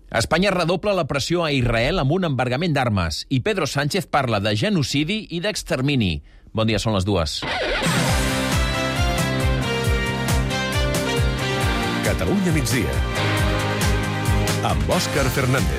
Espanya redobla la pressió a Israel amb un embargament d'armes i Pedro Sánchez parla de genocidi i d'extermini. Bon dia, són les 2. Catalunya migdia, amb Òscar Fernández.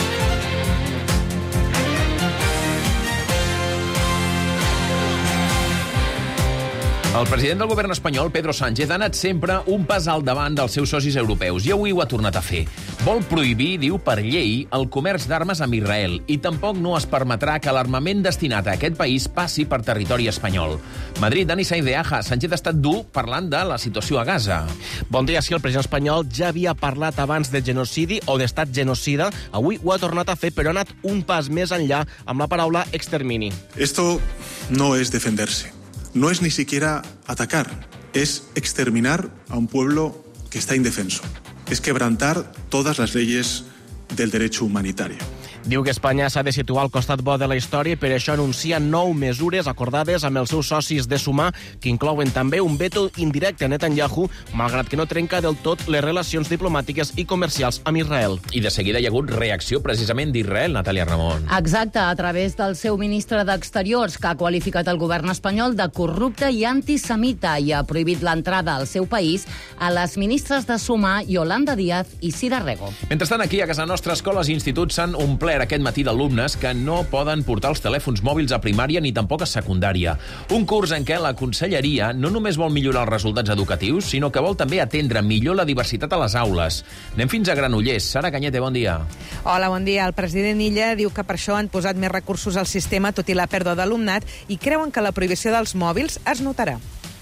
El president del govern espanyol, Pedro Sánchez, ha anat sempre un pas al davant dels seus socis europeus i avui ho ha tornat a fer. Vol prohibir, diu, per llei, el comerç d'armes amb Israel i tampoc no es permetrà que l'armament destinat a aquest país passi per territori espanyol. Madrid, Dani Sainz de Aja, Sánchez ha estat dur parlant de la situació a Gaza. Bon dia, sí, el president espanyol ja havia parlat abans de genocidi o d'estat genocida. Avui ho ha tornat a fer, però ha anat un pas més enllà amb la paraula extermini. Esto no es defenderse. No es ni siquiera atacar, es exterminar a un pueblo que está indefenso. Es quebrantar todas las leyes del derecho humanitario. Diu que Espanya s'ha de situar al costat bo de la història i per això anuncia 9 mesures acordades amb els seus socis de sumar, que inclouen també un veto indirecte a Netanyahu, malgrat que no trenca del tot les relacions diplomàtiques i comercials amb Israel. I de seguida hi ha hagut reacció precisament d'Israel, Natàlia Ramon. Exacte, a través del seu ministre d'Exteriors, que ha qualificat el govern espanyol de corrupte i antisemita i ha prohibit l'entrada al seu país a les ministres de Sumar, Yolanda Díaz i Cira Rego. Mentrestant, aquí a casa nostra, escoles i instituts s'han omplert aquest matí d'alumnes que no poden portar els telèfons mòbils a primària ni tampoc a secundària. Un curs en què la Conselleria no només vol millorar els resultats educatius, sinó que vol també atendre millor la diversitat a les aules. Anem fins a Granollers. Sara Cañete, bon dia. Hola, bon dia. El president Illa diu que per això han posat més recursos al sistema, tot i la pèrdua d'alumnat, i creuen que la prohibició dels mòbils es notarà.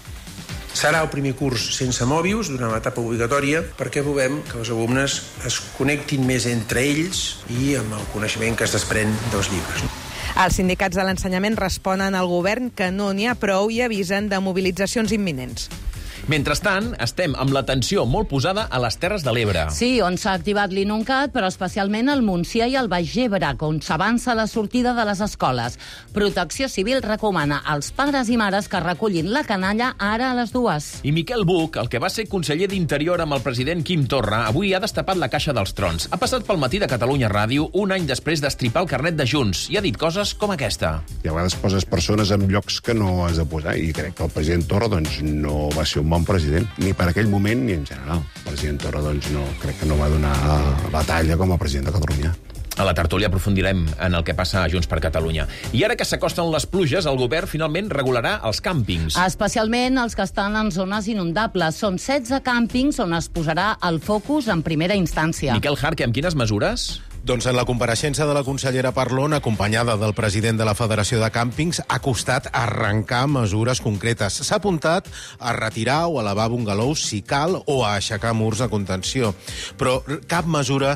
Serà el primer curs sense mòbils durant l'etapa obligatòria perquè volem que els alumnes es connectin més entre ells i amb el coneixement que es desprèn dels llibres. Els sindicats de l'ensenyament responen al govern que no n'hi ha prou i avisen de mobilitzacions imminents. Mentrestant, estem amb l'atenció molt posada a les Terres de l'Ebre. Sí, on s'ha activat l'INUNCAT, però especialment al Montsià i al Baix Ebre, on s'avança la sortida de les escoles. Protecció Civil recomana als pares i mares que recullin la canalla ara a les 2. I Miquel Buch, el que va ser conseller d'Interior amb el president Quim Torra, avui ha destapat la caixa dels trons. Ha passat pel matí de Catalunya Ràdio un any després d'estripar el carnet de Junts i ha dit coses com aquesta. I a vegades poses persones en llocs que no has de posar i crec que el president Torra doncs, no va ser un bon president, ni per aquell moment ni en general. El president Torra doncs, crec que no va donar la talla com a president de Catalunya. A la tertúlia aprofundirem en el que passa a Junts per Catalunya. I ara que s'acosten les pluges, el govern finalment regularà els càmpings. Especialment els que estan en zones inundables. Són 16 càmpings on es posarà el focus en primera instància. Miquel Jarque, amb quines mesures? Doncs en la compareixença de la consellera Parlon, acompanyada del president de la Federació de Càmpings, ha costat arrencar mesures concretes. S'ha apuntat a retirar o a elevar bungalous si cal o a aixecar murs de contenció. Però cap mesura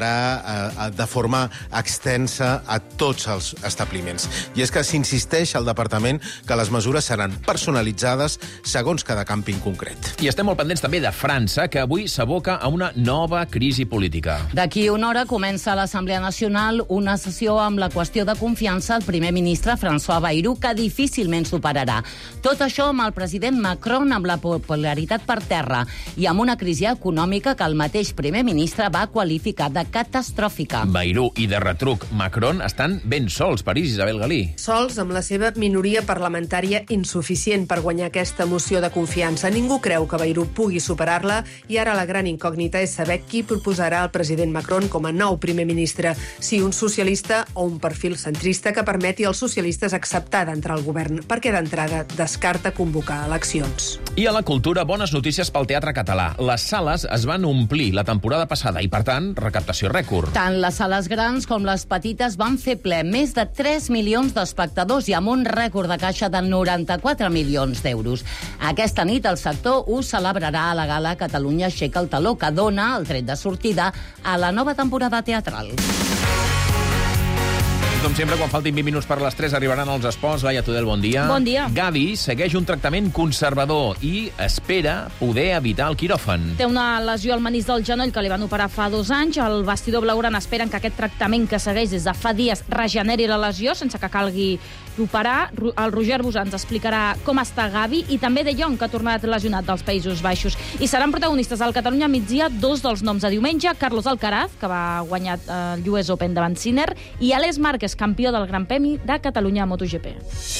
serà de forma extensa a tots els establiments. I és que s'insisteix al departament que les mesures seran personalitzades segons cada càmping concret. I estem molt pendents també de França, que avui s'aboca a una nova crisi política. D'aquí una hora comença a l'Assemblea Nacional una sessió amb la qüestió de confiança al primer ministre François Bayrou, que difícilment superarà. Tot això amb el president Macron amb la popularitat per terra i amb una crisi econòmica que el mateix primer ministre va qualificar de catastròfica. Bayrou i de retruc Macron estan ben sols, París, Isabel Galí. Sols amb la seva minoria parlamentària insuficient per guanyar aquesta moció de confiança. Ningú creu que Bayrou pugui superar-la i ara la gran incògnita és saber qui proposarà el president Macron com a nou primer ministre, si un socialista o un perfil centrista que permeti als socialistes acceptar d'entrar al govern, perquè d'entrada descarta convocar eleccions. I a la cultura, bones notícies pel teatre català. Les sales es van omplir la temporada passada i, per tant, recaptació rècord. Tant les sales grans com les petites van fer ple més de 3 milions d'espectadors i amb un rècord de caixa de 94 milions d'euros. Aquesta nit el sector ho celebrarà a la gala Catalunya aixeca el taló, que dona el tret de sortida a la nova temporada teatral. Com sempre, quan faltin 20 minuts per les 3 arribaran els esports. Laia Tudel, bon dia. Bon dia. Gavi segueix un tractament conservador i espera poder evitar el quiròfan. Té una lesió al menisc del genoll que li van operar fa 2 anys. El vestidor blaugrana esperen que aquest tractament que segueix des de fa dies regeneri la lesió sense que calgui operar. El Roger Busà ens explicarà com està Gavi i també De Jong, que ha tornat lesionat dels Països Baixos. I seran protagonistes al Catalunya migdia 2 dels noms de diumenge: Carlos Alcaraz, que va guanyar el US Open davant Sinner, i Alex Márquez, campió del Gran Premi de Catalunya a MotoGP.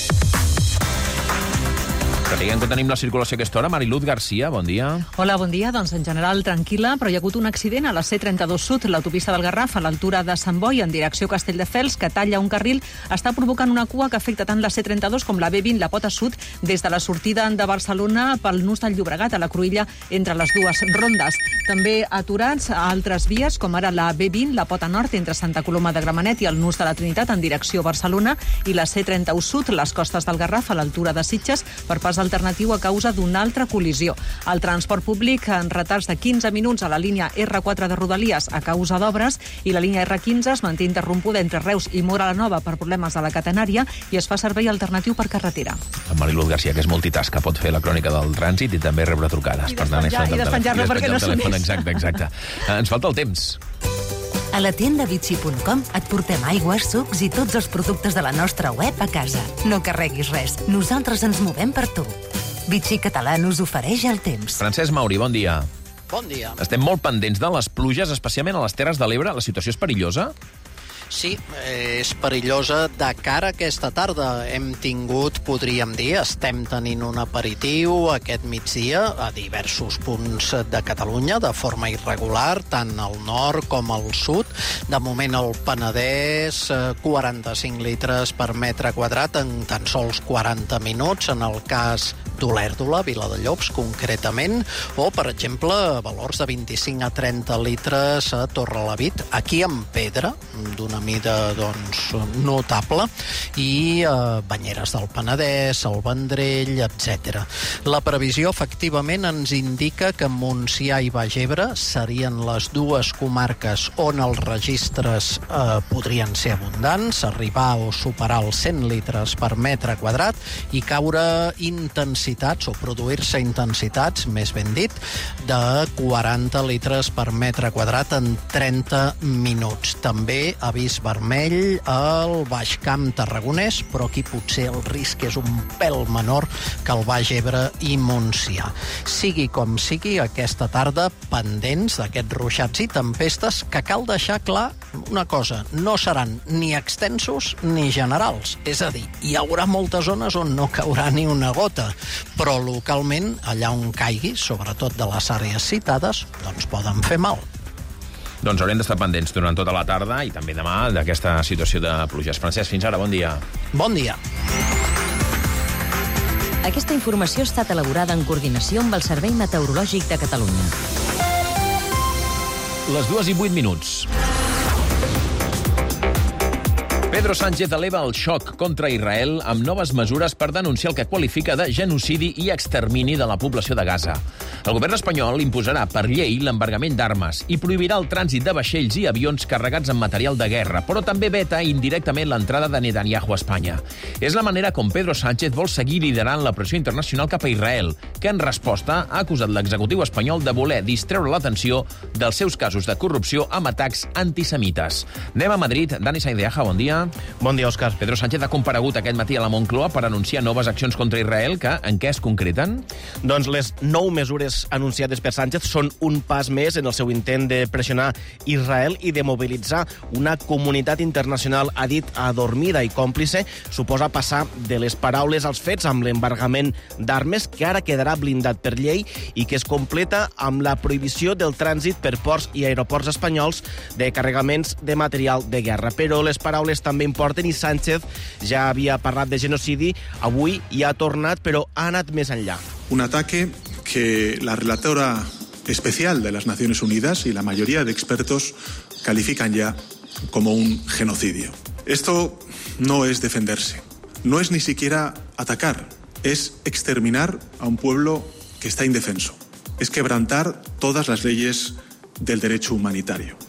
Que diguem que tenim la circulació a aquesta hora. Mariluz Garcia, bon dia. Hola, bon dia. Doncs en general tranquil·la, però hi ha hagut un accident a la C32 Sud, l'autopista del Garraf, a l'altura de Sant Boi, en direcció Castelldefels, que talla un carril. Està provocant una cua que afecta tant la C32 com la B20, la pota sud, des de la sortida de Barcelona pel nus del Llobregat, a la cruïlla entre les dues rondes. També aturats a altres vies, com ara la B20, la pota nord, entre Santa Coloma de Gramenet i el nus de la Trinitat, en direcció Barcelona, i la C31 Sud, les costes del Garraf, a l'altura de Sitges, per pas alternatiu a causa d'una altra col·lisió. El transport públic en retards de 15 minuts a la línia R4 de Rodalies a causa d'obres, i la línia R15 es manté interrompuda entre Reus i Móra la Nova per problemes de la catenària i es fa servei alternatiu per carretera. En Mariluz Garcia, que és multitask, que pot fer la crònica del trànsit i també rebre trucades. I despenjar-lo perquè no sonés. Exacte. Ens falta el temps. A la tienda Vichy.com et portem aigües, sucs i tots els productes de la nostra web a casa. No carreguis res. Nosaltres ens movem per tu. Vichy Català us ofereix el temps. Francesc Mauri, bon dia. Bon dia. Estem molt pendents de les pluges, especialment a les Terres de l'Ebre. La situació és perillosa? Sí, és perillosa de cara a aquesta tarda. Hem tingut, podríem dir, estem tenint un aperitiu aquest migdia a diversos punts de Catalunya, de forma irregular, tant al nord com al sud. De moment al Penedès, 45 litres per metre quadrat en tan sols 40 minuts, en el cas d'Olèrdola, Viladellobs, concretament, o, per exemple, valors de 25 a 30 litres a Torrelavit, aquí en pedra, d'una mida, doncs, notable, i Banyeres del Penedès, el Vendrell, etc. La previsió, efectivament, ens indica que Montsià i Baix Ebre serien les dues comarques on els registres podrien ser abundants, arribar o superar els 100 litres per metre quadrat i caure intensitats, o produir-se intensitats, més ben dit, de 40 litres per metre quadrat en 30 minuts. També avís vermell al Baix Camp tarragonès, però aquí potser el risc és un pèl menor que el Baix Ebre i Montsià. Sigui com sigui, aquesta tarda pendents d'aquests ruixats i tempestes, que cal deixar clar una cosa: no seran ni extensos ni generals. És a dir, hi haurà moltes zones on no caurà ni una gota, però localment, allà on caigui, sobretot de les àrees citades, doncs poden fer mal. Doncs haurem d'estar pendents durant tota la tarda i també demà d'aquesta situació de pluges. Francesc, fins ara, bon dia. Bon dia. Aquesta informació ha estat elaborada en coordinació amb el Servei Meteorològic de Catalunya. Les 2:08. Pedro Sánchez eleva el xoc contra Israel amb noves mesures per denunciar el que qualifica de genocidi i extermini de la població de Gaza. El govern espanyol imposarà per llei l'embargament d'armes i prohibirà el trànsit de vaixells i avions carregats amb material de guerra, però també veta indirectament l'entrada de Netanyahu a Espanya. És la manera com Pedro Sánchez vol seguir liderant la pressió internacional cap a Israel, que en resposta ha acusat l'executiu espanyol de voler distreure l'atenció dels seus casos de corrupció amb atacs antisemites. Anem a Madrid. Dani Saindeaja, bon dia. Bon dia, Òscar. Pedro Sánchez ha comparegut aquest matí a la Moncloa per anunciar noves accions contra Israel, que en què es concreten? Doncs les 9 mesures anunciades per Sánchez són un pas més en el seu intent de pressionar Israel i de mobilitzar una comunitat internacional, ha dit, adormida i còmplice. Suposa passar de les paraules als fets amb l'embargament d'armes, que ara quedarà blindat per llei i que es completa amb la prohibició del trànsit per ports i aeroports espanyols de carregaments de material de guerra. Però les paraules també importen i Sánchez ja havia parlat de genocidi, avui hi ha tornat, però ha anat més enllà. Un ataque que la relatora especial de las Naciones Unidas y la mayoría de expertos califican ya como un genocidio. Esto no es defenderse, no es ni siquiera atacar, es exterminar a un pueblo que está indefenso, es quebrantar todas las leyes del derecho humanitario.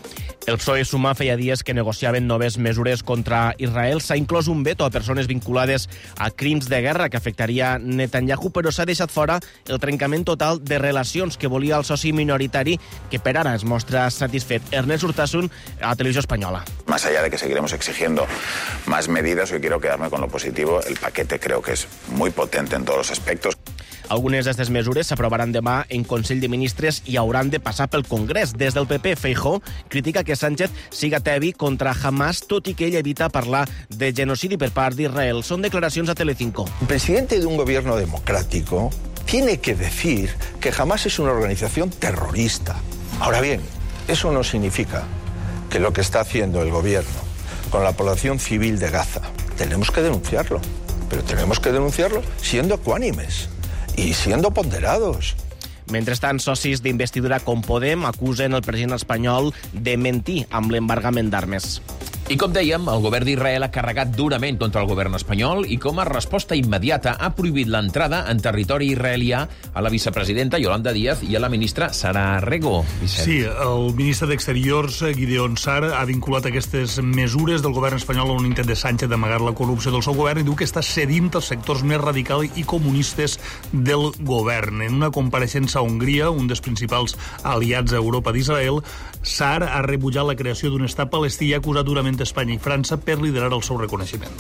El PSOE i Sumar feia dies que negociaven noves mesures contra Israel. S'ha inclòs un veto a persones vinculades a crims de guerra que afectaria Netanyahu, però s'ha deixat fora el trencament total de relacions que volia el soci minoritari, que per ara es mostra satisfet. Ernest Urtasun, a Televisió Espanyola. Más allá de que seguiremos exigiendo más medidas, hoy quiero quedarme con lo positivo. El paquete creo que es muy potente en todos los aspectos. Algunes d'aquestes mesures s'aprovaran demà en Consell de Ministres i hauran de passar pel Congrés. Des del PP, Feijóo critica que Sánchez siga tebi contra Hamas, tot i que ell evita parlar de genocidi per part d'Israel. Són declaracions a Telecinco. El presidente de un gobierno democrático tiene que decir que Hamas es una organización terrorista. Ahora bien, eso no significa que lo que está haciendo el gobierno con la población civil de Gaza, tenemos que denunciarlo, pero tenemos que denunciarlo siendo ecuánimes i siendo ponderados. Mentrestant, socis d'investidura com Podem acusen el president espanyol de mentir amb l'embargament d'armes. I com dèiem, el govern d'Israel ha carregat durament contra el govern espanyol i com a resposta immediata ha prohibit l'entrada en territori israelià a la vicepresidenta Yolanda Díaz i a la ministra Sara Rego. Vicent. Sí, el ministre d'Exteriors, Gideon Sar, ha vinculat aquestes mesures del govern espanyol a un intent de Sánchez d'amagar la corrupció del seu govern i diu que està cedint els sectors més radicals i comunistes del govern. En una compareixença a Hongria, un dels principals aliats a Europa d'Israel, Sar ha rebutjat la creació d'un estat palestí i ha acusat durament Espanya i França per liderar el seu reconeixement.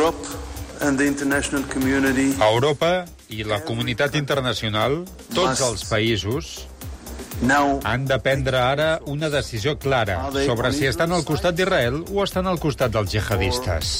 Europa i la comunitat internacional, tots els països, han de prendre ara una decisió clara sobre si estan al costat d'Israel o estan al costat dels jihadistes.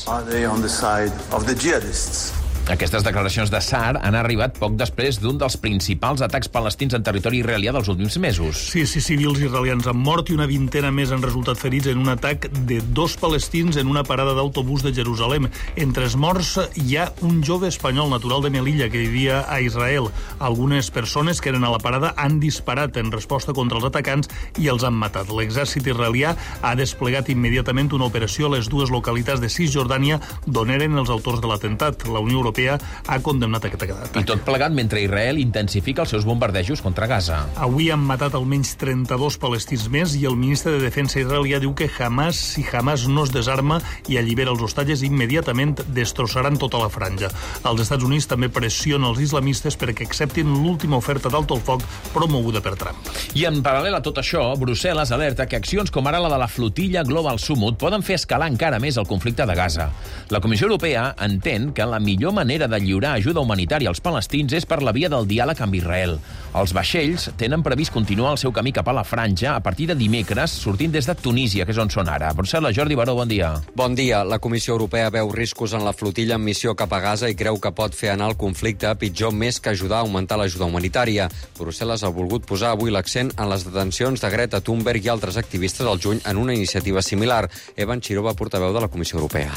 Aquestes declaracions de Sar han arribat poc després d'un dels principals atacs palestins en territori israelià dels últims mesos. Sí, civils israelians han mort i una vintena més han resultat ferits en un atac de 2 palestins en una parada d'autobús de Jerusalem. Entre els morts hi ha un jove espanyol natural de Melilla que vivia a Israel. Algunes persones que eren a la parada han disparat en resposta contra els atacants i els han matat. L'exèrcit israelià ha desplegat immediatament una operació a les 2 localitats de Cisjordània d'on eren els autors de l'atemptat. La Unió Europea ha condemnat aquest atac. I tot plegat mentre Israel intensifica els seus bombardejos contra Gaza. Avui han matat almenys 32 palestins més i el ministre de Defensa israelià diu que si Hamas no es desarma i allibera els hostatges, immediatament destrossaran tota la franja. Els Estats Units també pressionen els islamistes perquè acceptin l'última oferta d'alto el foc promoguda per Trump. I en paral·lel a tot això, Brussel·les alerta que accions com ara la de la flotilla Global Summut poden fer escalar encara més el conflicte de Gaza. La Comissió Europea entén que la millor manera de lliurar ajuda humanitària als palestins és per la via del diàleg amb Israel. Els vaixells tenen previst continuar el seu camí cap a la franja a partir de dimecres, sortint des de Tunísia, que és on són ara. Brussel·les, Jordi Baró, bon dia. Bon dia. La Comissió Europea veu riscos en la flotilla en missió cap a Gaza i creu que pot fer anar el conflicte pitjor més que ajudar a augmentar l'ajuda humanitària. Brussel·les ha volgut posar avui l'accent en les detencions de Greta Thunberg i altres activistes al juny en una iniciativa similar. Evan Chirova, portaveu de la Comissió Europea.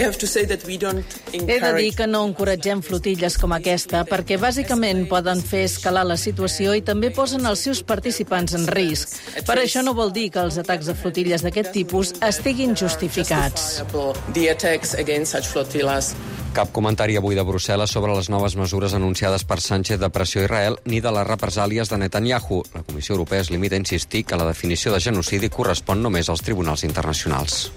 He de dir que no encoratgem flotilles com aquesta perquè bàsicament poden fer escalar la situació i també posen els seus participants en risc. Per això no vol dir que els atacs de flotilles d'aquest tipus estiguin justificats. Cap comentari avui de Brussel·les sobre les noves mesures anunciades per Sánchez de pressió a Israel ni de les represàlies de Netanyahu. La Comissió Europea es limita a insistir que la definició de genocidi correspon només als tribunals internacionals.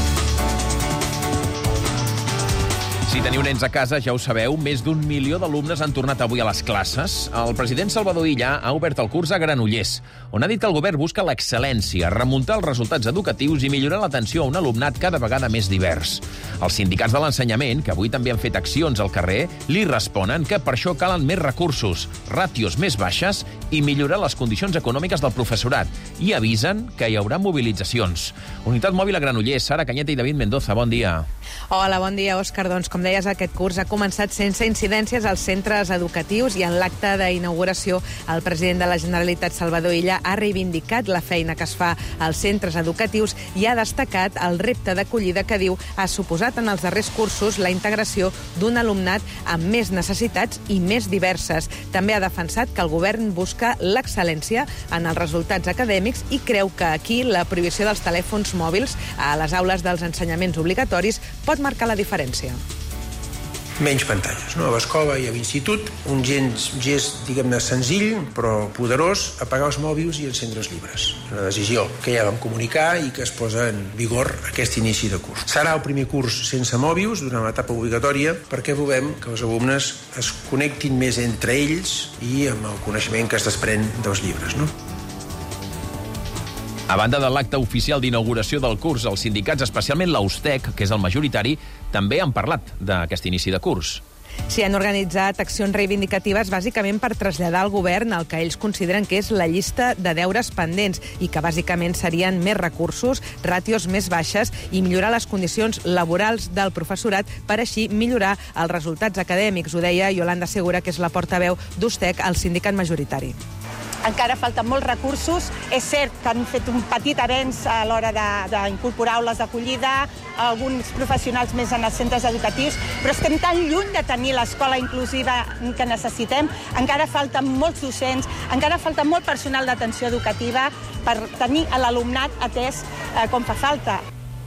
Si teniu nens a casa, ja ho sabeu, més d'1 milió d'alumnes han tornat avui a les classes. El president Salvador Illa ha obert el curs a Granollers, on ha dit que el govern busca l'excel·lència, remuntar els resultats educatius i millorar l'atenció a un alumnat cada vegada més divers. Els sindicats de l'ensenyament, que avui també han fet accions al carrer, li responen que per això calen més recursos, ràtios més baixes i millorar les condicions econòmiques del professorat. I avisen que hi haurà mobilitzacions. Unitat Mòbil a Granollers, Sara Canyeta i David Mendoza, bon dia. Hola, bon dia, Òscar. Doncs, com deies, aquest curs ha començat sense incidències als centres educatius i en l'acte d'inauguració el president de la Generalitat, Salvador Illa, ha reivindicat la feina que es fa als centres educatius i ha destacat el repte d'acollida que diu ha suposat en els darrers cursos la integració d'un alumnat amb més necessitats i més diverses. També ha defensat que el govern busca l'excel·lència en els resultats acadèmics i creu que aquí la prohibició dels telèfons mòbils a les aules dels ensenyaments obligatoris pot marcar la diferència. menys pantalles. No? A l'escola i a l'institut, un gest, diguem-ne, senzill, però poderós, apagar els mòbils i encendre els llibres. Una decisió que ja vam comunicar i que es posa en vigor aquest inici de curs. Serà el primer curs sense mòbils durant l'etapa obligatòria perquè volem que els alumnes es connectin més entre ells i amb el coneixement que es desprèn dels llibres. No? A banda de l'acte oficial d'inauguració del curs, els sindicats, especialment l'Austec, que és el majoritari, també han parlat d'aquest inici de curs. S'hi han organitzat accions reivindicatives bàsicament per traslladar al govern el que ells consideren que és la llista de deures pendents i que bàsicament serien més recursos, ràtios més baixes i millorar les condicions laborals del professorat per així millorar els resultats acadèmics. Ho deia Yolanda Segura, que és la portaveu d'Austec, el sindicat majoritari. Encara falten molts recursos. És cert que han fet un petit avenç a l'hora d'incorporar aules d'acollida, alguns professionals més en els centres educatius, però estem tan lluny de tenir l'escola inclusiva que necessitem. Encara falten molts docents, encara falta molt personal d'atenció educativa per tenir l'alumnat atès com fa falta.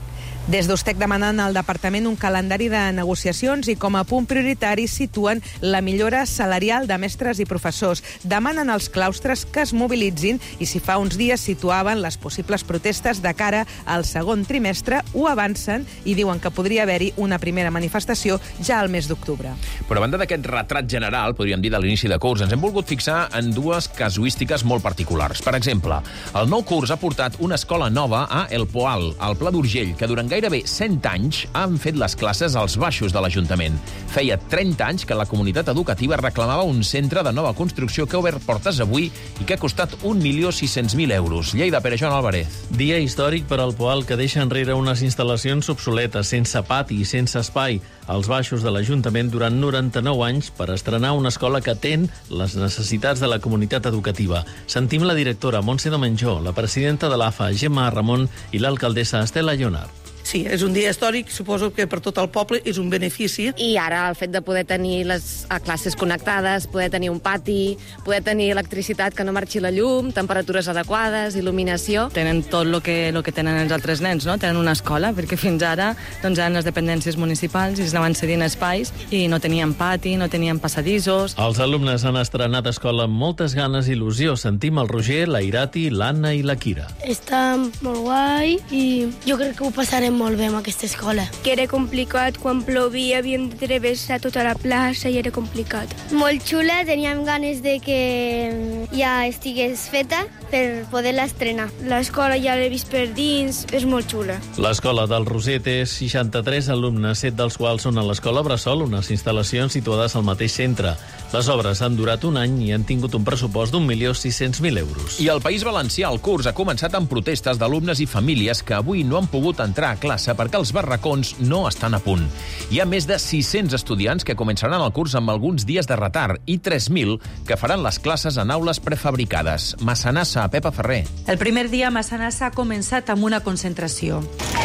Des d'Austec demanen al departament un calendari de negociacions i com a punt prioritari situen la millora salarial de mestres i professors. Demanen als claustres que es mobilitzin i si fa uns dies situaven les possibles protestes de cara al segon trimestre, ho avancen i diuen que podria haver-hi una primera manifestació ja al mes d'octubre. Però a banda d'aquest retrat general, podríem dir, de l'inici de curs, ens hem volgut fixar en dues casuístiques molt particulars. Per exemple, el nou curs ha portat una escola nova a El Poal, al Pla d'Urgell, que durant gairebé 100 anys han fet les classes als baixos de l'Ajuntament. Feia 30 anys que la comunitat educativa reclamava un centre de nova construcció que ha obert portes avui i que ha costat 1.600.000 euros. Lleida, Pere Joan Álvarez. Dia històric per al Poal, que deixa enrere unes instal·lacions obsoletes, sense pati i sense espai, als baixos de l'Ajuntament durant 99 anys per estrenar una escola que atén les necessitats de la comunitat educativa. Sentim la directora Montse Domenjó, la presidenta de l'AFA, Gemma Ramon, i l'alcaldessa Estela Lleonard. Sí, és un dia històric, suposo que per tot el poble és un benefici. I ara el fet de poder tenir les classes connectades, poder tenir un pati, poder tenir electricitat que no marxi la llum, temperatures adequades, il·luminació. Tenen tot el que tenen els altres nens, no? Tenen una escola, perquè fins ara eren les dependències municipals i es anaven cedint espais i no tenien pati, no tenien passadissos. Els alumnes han estrenat escola amb moltes ganes i il·lusió. Sentim el Roger, la Irati, l'Anna i la Kira. Està molt guai i jo crec que ho passarem molt bé amb aquesta escola. Que era complicat, quan plovia havíem de travessar tota la plaça i era complicat. Molt xula, teníem ganes de que ja estigués feta per poder-la estrenar. L'escola ja l'he vist per dins, és molt xula. L'escola del Roser té 63 alumnes, 7 dels quals són a l'escola Bressol, unes instal·lacions situades al mateix centre. Les obres han durat un any i han tingut un pressupost d'1.600.000 euros. I al País Valencià el curs ha començat amb protestes d'alumnes i famílies que avui no han pogut entrar a classe perquè els barracons no estan a punt. Hi ha més de 600 estudiants que començaran el curs amb alguns dies de retard i 3.000 que faran les classes en aules prefabricades. Massanassa, Pepa Ferrer. El primer dia a Massanassa ha començat amb una concentració.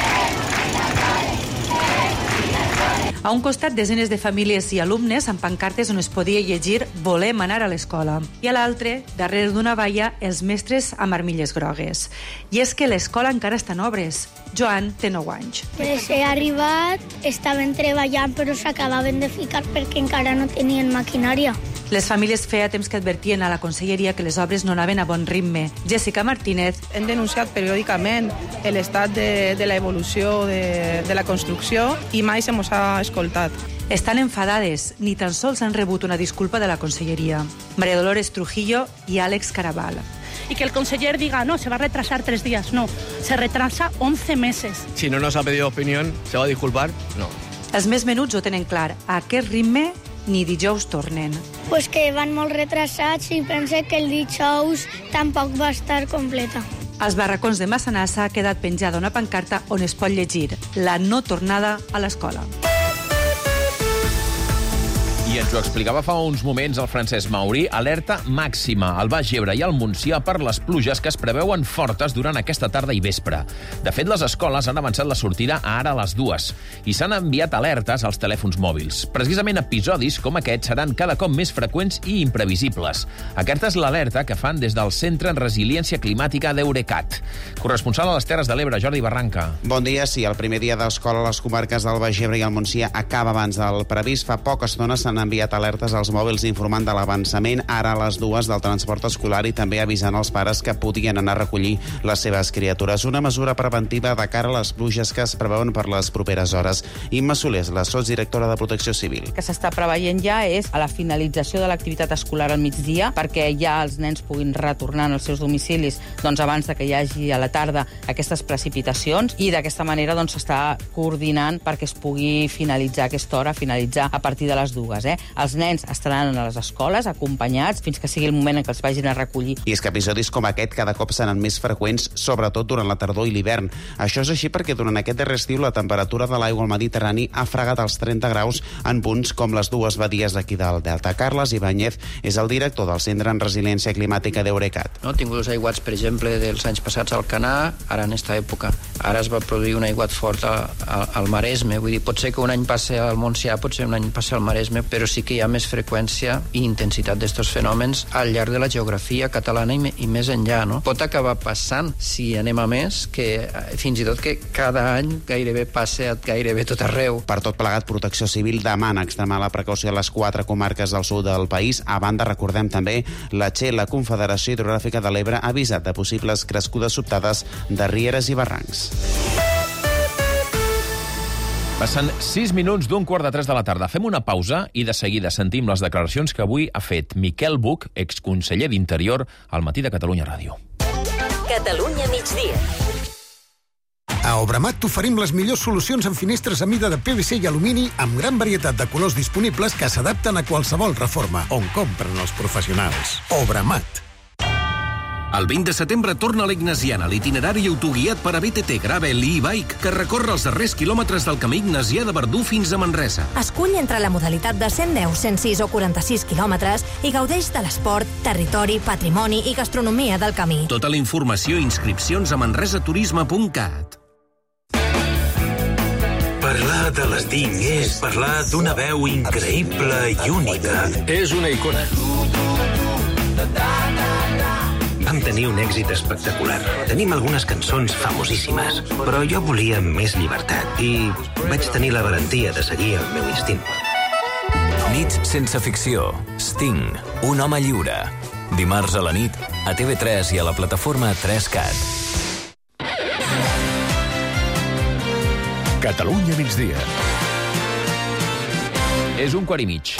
A un costat, desenes de famílies i alumnes amb pancartes on es podia llegir «Volem anar a l'escola». I a l'altre, darrere d'una valla, els mestres amb armilles grogues. I és que l'escola encara està en obres. Joan té 9 anys. Pues he arribat, estaven treballant però s'acabaven de ficar perquè encara no tenien maquinària. Les famílies feia temps que advertien a la conselleria que les obres no anaven a bon ritme. Jessica Martínez. Hem denunciat periòdicament l'estat de l'evolució de la construcció i mai se mos ha escoltat. Estan enfadades, ni tan sols han rebut una disculpa de la conselleria. María Dolores Trujillo i Àlex Caraval. Y que el conseller diga, no, se va a retrasar 3 días. No, se retrasa 11 meses. Si no nos ha pedido opinión, ¿se va a disculpar? No. Els més menuts ho tenen clar. A aquest ritme ni dijous tornen. Pues que van molt retrasats i pense que el dijous tampoc va estar completa. Als barracons de Massanassa ha quedat penjada una pancarta on es pot llegir la no tornada a l'escola. I ens ho explicava fa uns moments el Francesc Mauri. Alerta màxima al Baix Ebre i al Montsià per les pluges que es preveuen fortes durant aquesta tarda i vespre. De fet, les escoles han avançat la sortida a ara a les 2 i s'han enviat alertes als telèfons mòbils. Precisament episodis com aquests seran cada cop més freqüents i imprevisibles. Aquesta és l'alerta que fan des del Centre en Resiliència Climàtica d'Eurecat. Corresponsal a les Terres de l'Ebre, Jordi Barranca. Bon dia. Sí, el primer dia d'escola a les comarques del Baix Ebre i el Montsià acaba abans del previst. Fa poca estona s'han enviat alertes als mòbils informant de l'avançament ara a les 2 del transport escolar i també avisant els pares que podien anar a recollir les seves criatures. Una mesura preventiva de cara a les pluges que es preveuen per les properes hores. Imma Solés, la sotsdirectora de Protecció Civil. El que s'està preveient ja és a la finalització de l'activitat escolar al migdia perquè ja els nens puguin retornar als seus domicilis abans de que hi hagi a la tarda aquestes precipitacions i d'aquesta manera s'està coordinant perquè es pugui finalitzar aquesta hora, finalitzar a partir de les 2. Els nens estaran a les escoles acompanyats fins que sigui el moment en què els vagin a recollir. I és que episodis com aquest cada cop seran més freqüents, sobretot durant la tardor i l'hivern. Això és així perquè durant aquest darrer estiu la temperatura de l'aigua al Mediterrani ha fregat els 30 graus en punts com les dues badies d'aquí del Delta. Carles Ibáñez és el director del Centre en Resiliència Climàtica d'Eurecat. No, tingut els aiguats, per exemple, dels anys passats al Canà, ara en aquesta època. Ara es va produir un aiguat fort al Maresme, vull dir, pot ser que un any passi al Montsià, pot ser un any passi al Maresme, però sí que hi ha més freqüència i intensitat d'estos fenòmens al llarg de la geografia catalana i més enllà, no? Pot acabar passant, si anem a més, que fins i tot que cada any gairebé passe a gairebé tot arreu. Per tot plegat, Protecció Civil demana extremar la precaució a les 4 comarques del sud del país. A banda, recordem també, la Che, la Confederació Hidrogràfica de l'Ebre, ha avisat de possibles crescudes sobtades de rieres i barrancs. Passen 6 minuts d'un 2:45 de la tarda. Fem una pausa i de seguida sentim les declaracions que avui ha fet Miquel Buch, exconseller d'Interior, al Matí de Catalunya Ràdio. Catalunya migdia. A Obramat t'oferim les millors solucions en finestres a mida de PVC i alumini amb gran varietat de colors disponibles que s'adapten a qualsevol reforma, on compren els professionals. Obramat. El 20 de setembre torna a l'Ignasiana, l'itinerari autoguiat per a BTT, Gravel i e-Bike, que recorre els darrers quilòmetres del camí Ignasià de Verdú fins a Manresa. Escull entre la modalitat de 110, 106 o 46 quilòmetres i gaudeix de l'esport, territori, patrimoni i gastronomia del camí. Tota la informació i inscripcions a manresaturisme.cat. Parlar de l'Sting és parlar d'una veu increïble i única. És una icona. Vam tenir un èxit espectacular. Tenim algunes cançons famosíssimes, però jo volia més llibertat i vaig tenir la valentia de seguir el meu instint. Nits sense ficció. Sting, un home lliure. Dimarts a la nit, a TV3 i a la plataforma 3Cat. Catalunya migdia. És un 1:15.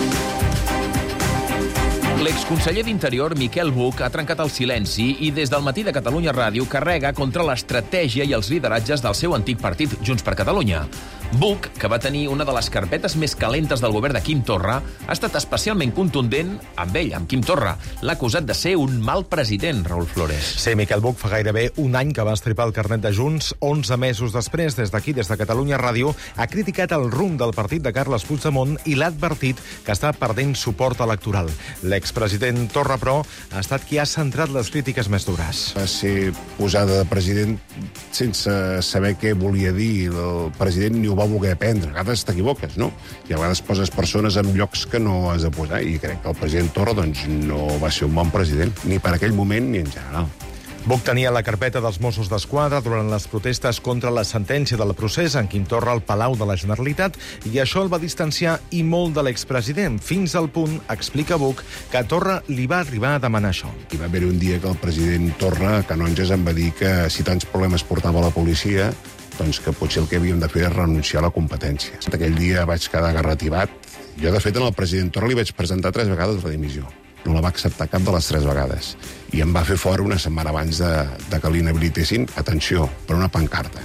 L'exconseller d'Interior, Miquel Buch, ha trencat el silenci i des del Matí de Catalunya Ràdio carrega contra l'estratègia i els lideratges del seu antic partit, Junts per Catalunya. Buch, que va tenir una de les carpetes més calentes del govern de Quim Torra, ha estat especialment contundent amb ell, amb Quim Torra. L'ha acusat de ser un mal president, Raül Flores. Sí, Miquel Buch fa gairebé un any que va estripar el carnet de Junts. 11 mesos després, des d'aquí, des de Catalunya Ràdio, ha criticat el rumb del partit de Carles Puigdemont i l'ha advertit que està perdent suport electoral. L'expresident Torra, però, ha estat qui ha centrat les crítiques més dures. Va ser posada de president sense saber què volia dir. El president ni ho va voler aprendre. A vegades t'equivoques, no? I a vegades poses persones en llocs que no has de posar. I crec que el president Torra no va ser un bon president, ni per aquell moment ni en general. Buch tenia la carpeta dels Mossos d'Esquadra durant les protestes contra la sentència del procés en Quim Torra al Palau de la Generalitat i això el va distanciar i molt de l'expresident, fins al punt, explica Buch, que Torra li va arribar a demanar això. Hi va haver un dia que el president Torra, a Canonges, em va dir que si tants problemes portava la policia, doncs que potser el que havíem de fer és renunciar a la competència. Aquell dia vaig quedar garrativat. Jo, de fet, al president Torra li vaig presentar 3 vegades la dimissió. No la va acceptar cap de les 3 vegades. I em va fer fora una setmana abans de que l'inhabilitessin, atenció, per una pancarta,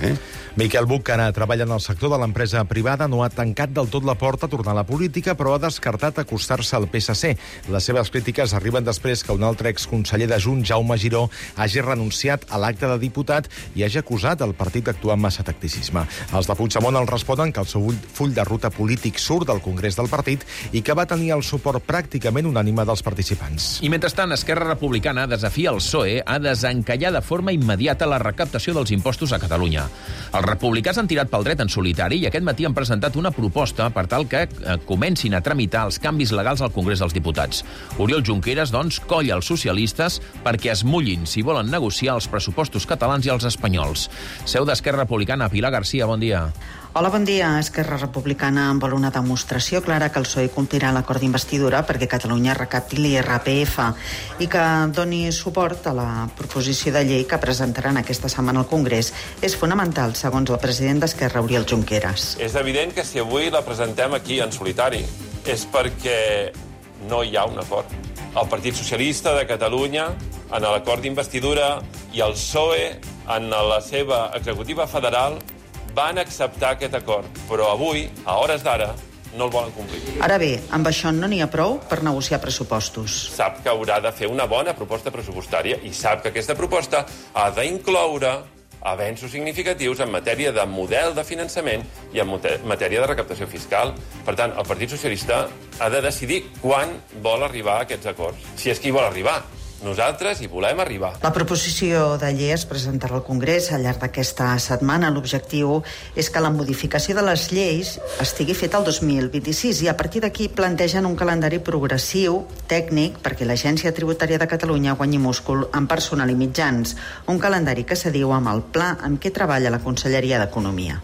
Miquel Buch, que ara treballa en el sector de l'empresa privada, no ha tancat del tot la porta a tornar a la política, però ha descartat acostar-se al PSC. Les seves crítiques arriben després que un altre exconseller de Junts, Jaume Giró, hagi renunciat a l'acte de diputat i hagi acusat el partit d'actuar amb massa tacticisme. Els de Puigdemont el responen que el seu full de ruta polític surt del Congrés del partit i que va tenir el suport pràcticament unànime dels participants. I mentrestant, Esquerra Republicana desafia el PSOE a desencallar de forma immediata la recaptació dels impostos a Catalunya. Els republicans han tirat pel dret en solitari i aquest matí han presentat una proposta per tal que comencin a tramitar els canvis legals al Congrés dels Diputats. Oriol Junqueras, doncs, colla els socialistes perquè es mullin si volen negociar els pressupostos catalans i els espanyols. Seu d'Esquerra Republicana, Pilar García, bon dia. Hola, bon dia. Esquerra Republicana vol una demostració clara que el PSOE complirà l'acord d'investidura perquè Catalunya recapti l'IRPF i que doni suport a la proposició de llei que presentaran aquesta setmana al Congrés. És fonamental, segons el president d'Esquerra, Oriol Junqueras. És evident que si avui la presentem aquí en solitari és perquè no hi ha un acord. El Partit Socialista de Catalunya, en l'acord d'investidura, i el PSOE, en la seva executiva federal, van acceptar aquest acord, però avui, a hores d'ara, no el volen complir. Ara bé, amb això no n'hi ha prou per negociar pressupostos. Sap que haurà de fer una bona proposta pressupostària i sap que aquesta proposta ha d'incloure avenços significatius en matèria de model de finançament i en matèria de recaptació fiscal. Per tant, el Partit Socialista ha de decidir quan vol arribar a aquests acords. Si és que hi vol arribar. Nosaltres hi volem arribar. La proposició de llei es presentarà al Congrés al llarg d'aquesta setmana. L'objectiu és que la modificació de les lleis estigui feta el 2026 i a partir d'aquí plantegen un calendari progressiu, tècnic, perquè l'Agència Tributària de Catalunya guanyi múscul en personal i mitjans. Un calendari que s'adiu amb el pla amb què treballa la Conselleria d'Economia.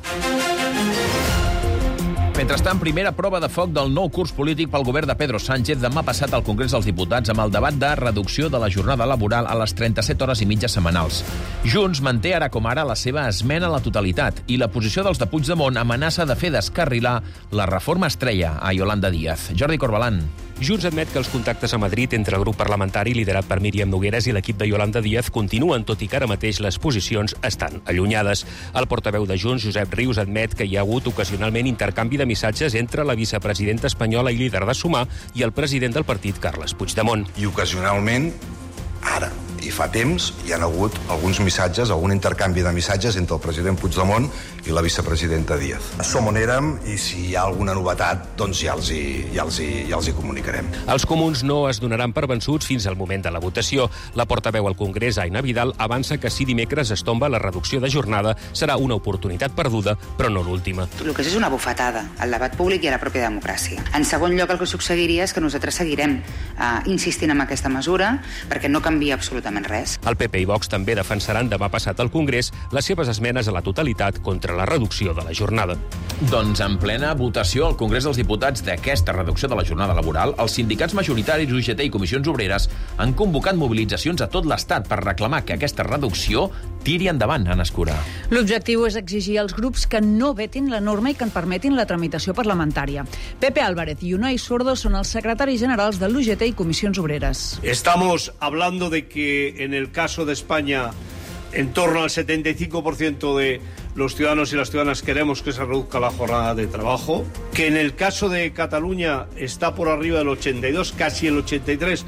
Mentrestant, primera prova de foc del nou curs polític pel govern de Pedro Sánchez demà passat al Congrés dels Diputats amb el debat de reducció de la jornada laboral a les 37 hores i mitja setmanals. Junts manté ara com ara la seva esmena a la totalitat i la posició dels de Puigdemont amenaça de fer descarrilar la reforma estrella a Yolanda Díaz. Jordi Corbalán. Junts admet que els contactes a Madrid entre el grup parlamentari liderat per Míriam Nogueras i l'equip de Yolanda Díaz continuen, tot i que ara mateix les posicions estan allunyades. El portaveu de Junts, Josep Rius, admet que hi ha hagut ocasionalment intercanvi de missatges entre la vicepresidenta espanyola i líder de Sumar i el president del partit, Carles Puigdemont. I ocasionalment, ara i fa temps, hi ha hagut alguns missatges, algun intercanvi de missatges entre el president Puigdemont i la vicepresidenta Díaz. Som on érem i si hi ha alguna novetat, doncs ja els hi comunicarem. Els comuns no es donaran per vençuts fins al moment de la votació. La portaveu al Congrés, Aina Vidal, avança que si dimecres es tomba la reducció de jornada serà una oportunitat perduda, però no l'última. El que és una bufetada al debat públic i a la pròpia democràcia. En segon lloc, el que succeiria és que nosaltres seguirem insistint en aquesta mesura perquè no canvia absolutament res. El PP i Vox també defensaran demà passat al Congrés les seves esmenes a la totalitat contra la reducció de la jornada. Doncs en plena votació al Congrés dels Diputats d'aquesta reducció de la jornada laboral, els sindicats majoritaris, UGT i Comissions Obreres han convocat mobilitzacions a tot l'Estat per reclamar que aquesta reducció tiri endavant, Anna Escura. L'objectiu és exigir als grups que no vetin la norma i que en permetin la tramitació parlamentària. Pepe Álvarez i Unai Sordo són els secretaris generals de l'UGT i Comissions Obreres. Estamos hablando de que en el caso de España en torno al 75% de los ciudadanos y las ciudadanas queremos que se reduzca la jornada de trabajo, que en el caso de Cataluña está por arriba del 82, casi el 83%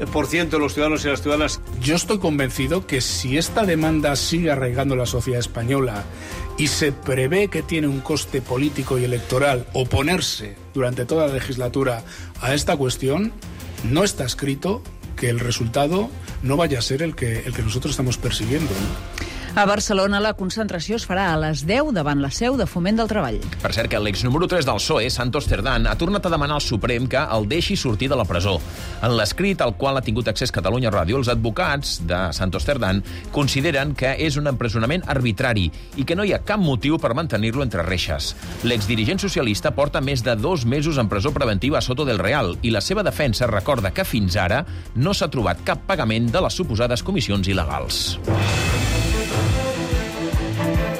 de los ciudadanos y las ciudadanas. Yo estoy convencido que si esta demanda sigue arraigando en la sociedad española y se prevé que tiene un coste político y electoral oponerse durante toda la legislatura a esta cuestión, no está escrito que el resultado no vaya a ser el que nosotros estamos persiguiendo, ¿no? A Barcelona, la concentració es farà a les 10 davant la seu de Foment del Treball. Per cert, que l'ex número 3 del PSOE, Santos Cerdán, ha tornat a demanar al Suprem que el deixi sortir de la presó. En l'escrit al qual ha tingut accés Catalunya Ràdio, els advocats de Santos Cerdán consideren que és un empresonament arbitrari i que no hi ha cap motiu per mantenir-lo entre reixes. L'exdirigent socialista porta més de 2 mesos en presó preventiva a Soto del Real i la seva defensa recorda que fins ara no s'ha trobat cap pagament de les suposades comissions il·legals.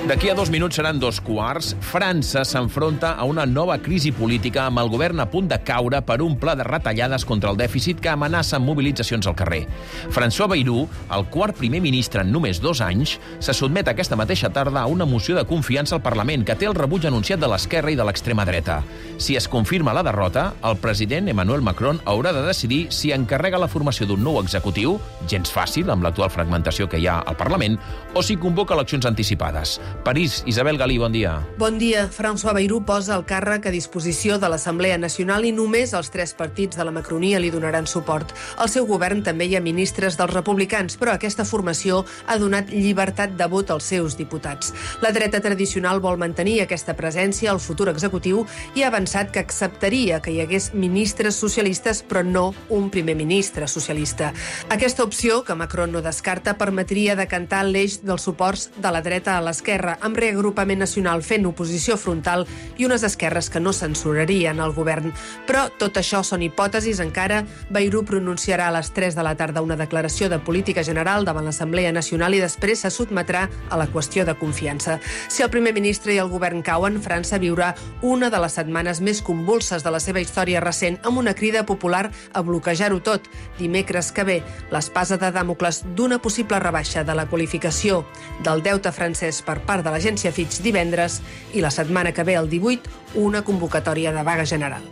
D'aquí a 2 minuts seran 2:15. França s'enfronta a una nova crisi política amb el govern a punt de caure per un pla de retallades contra el dèficit que amenaça amb mobilitzacions al carrer. François Bayrou, el quart primer ministre en només 2 anys, se sotmet aquesta mateixa tarda a una moció de confiança al Parlament que té el rebuig anunciat de l'esquerra i de l'extrema dreta. Si es confirma la derrota, el president Emmanuel Macron haurà de decidir si encarrega la formació d'un nou executiu, gens fàcil amb l'actual fragmentació que hi ha al Parlament, o si convoca eleccions anticipades. París, Isabel Galí, bon dia. Bon dia. François Bayrou posa el càrrec a disposició de l'Assemblea Nacional i només els 3 partits de la Macronia li donaran suport. Al seu govern també hi ha ministres dels republicans, però aquesta formació ha donat llibertat de vot als seus diputats. La dreta tradicional vol mantenir aquesta presència al futur executiu i ha avançat que acceptaria que hi hagués ministres socialistes, però no un primer ministre socialista. Aquesta opció, que Macron no descarta, permetria decantar l'eix dels suports de la dreta a l'esquerra, amb reagrupament nacional fent oposició frontal i unes esquerres que no censurarien el govern. Però tot això són hipòtesis encara. Bayrou pronunciarà a les 3 de la tarda una declaració de política general davant l'Assemblea Nacional i després se sotmetrà a la qüestió de confiança. Si el primer ministre i el govern cauen, França viurà una de les setmanes més convulses de la seva història recent, amb una crida popular a bloquejar-ho tot. Dimecres que ve, l'espasa de Dàmocles d'una possible rebaixa de la qualificació del deute francès per part de l'agència Fitch divendres i la setmana que ve, el 18, una convocatòria de vaga general.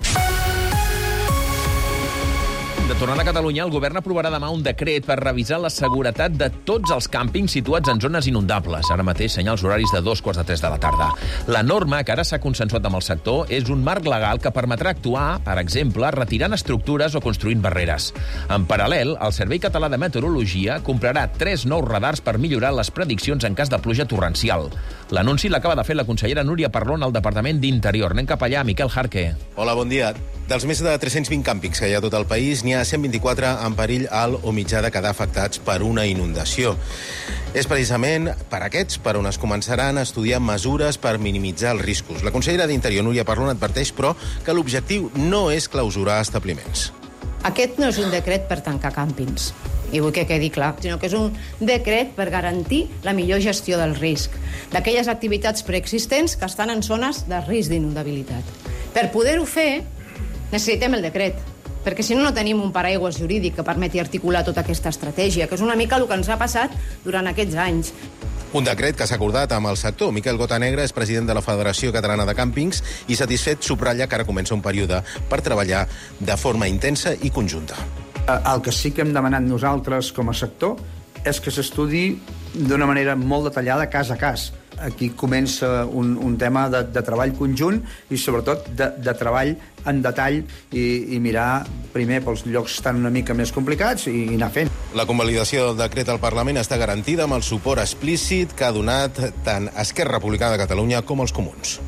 De tornada a Catalunya, el govern aprovarà demà un decret per revisar la seguretat de tots els càmpings situats en zones inundables. Ara mateix senyals horaris de 2:15 de la tarda. La norma, que ara s'ha consensuat amb el sector, és un marc legal que permetrà actuar, per exemple, retirant estructures o construint barreres. En paral·lel, el Servei Català de Meteorologia comprarà 3 nous radars per millorar les prediccions en cas de pluja torrencial. L'anunci l'acaba de fer la consellera Núria Parlon al Departament d'Interior. Anem cap allà, Miquel Jarque. Hola, bon dia. Dels més de 320 càmpings que hi ha a tot el país, n'hi ha 124 en perill alt o mitjà de quedar afectats per una inundació. És precisament per aquests per on es començaran a estudiar mesures per minimitzar els riscos. La consellera d'Interior, Núria Parlon, adverteix, però, que l'objectiu no és clausurar establiments. Aquest no és un decret per tancar càmpings, i vull que quedi clar, sinó que és un decret per garantir la millor gestió del risc, d'aquelles activitats preexistents que estan en zones de risc d'inundabilitat. Per poder-ho fer, necessitem el decret, perquè si no, no tenim un paraigües jurídic que permeti articular tota aquesta estratègia, que és una mica el que ens ha passat durant aquests anys. Un decret que s'ha acordat amb el sector. Miquel Gotanegra és president de la Federació Catalana de Càmpings i satisfet subratlla que ara comença un període per treballar de forma intensa i conjunta. El que sí que hem demanat nosaltres com a sector és que s'estudi d'una manera molt detallada, cas a cas. Aquí comença un tema de treball conjunt i sobretot de treball en detall i mirar primer pels llocs que estan una mica més complicats i anar fent. La convalidació del decret al Parlament està garantida amb el suport explícit que ha donat tant Esquerra Republicana de Catalunya com els Comuns.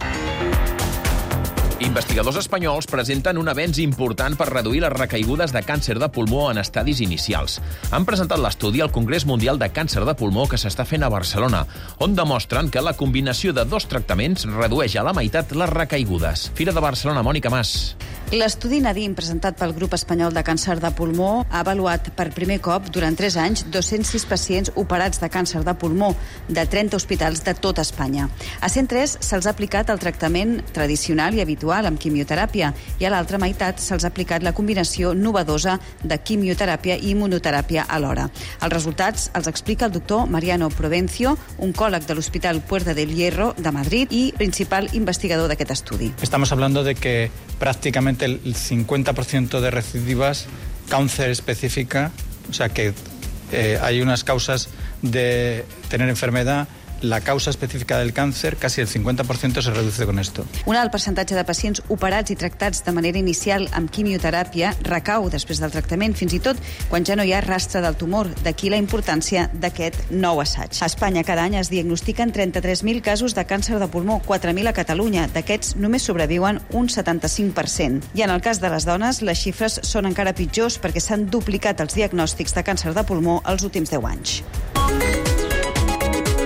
Investigadors espanyols presenten un avenç important per reduir les recaigudes de càncer de pulmó en estadis inicials. Han presentat l'estudi al Congrés Mundial de Càncer de Pulmó que s'està fent a Barcelona, on demostren que la combinació de 2 tractaments redueix a la meitat les recaigudes. Fira de Barcelona, Mònica Mas. L'estudi Nadim, presentat pel Grup Espanyol de Càncer de Pulmó, ha avaluat per primer cop durant 3 anys 206 pacients operats de càncer de pulmó de 30 hospitals de tota Espanya. A 103 se'ls ha aplicat el tractament tradicional i habitual amb quimioteràpia i a l'altra meitat se'ls ha aplicat la combinació novedosa de quimioteràpia i immunoteràpia alhora. Els resultats els explica el doctor Mariano Provencio, oncòleg de l'Hospital Puerta del Hierro de Madrid i principal investigador d'aquest estudi. Estamos hablando de que prácticamente el 50% de recidivas cáncer específica, o sea que hay unas causas de tener enfermedad. La causa específica del càncer, casi el 50% se reduce con esto. Un alt percentatge de pacients operats i tractats de manera inicial amb quimioteràpia recau després del tractament, fins i tot quan ja no hi ha rastre del tumor. D'aquí la importància d'aquest nou assaig. A Espanya cada any es diagnostiquen 33.000 casos de càncer de pulmó, 4.000 a Catalunya. D'aquests només sobreviuen un 75%. I en el cas de les dones, les xifres són encara pitjors perquè s'han duplicat els diagnòstics de càncer de pulmó els últims 10 anys.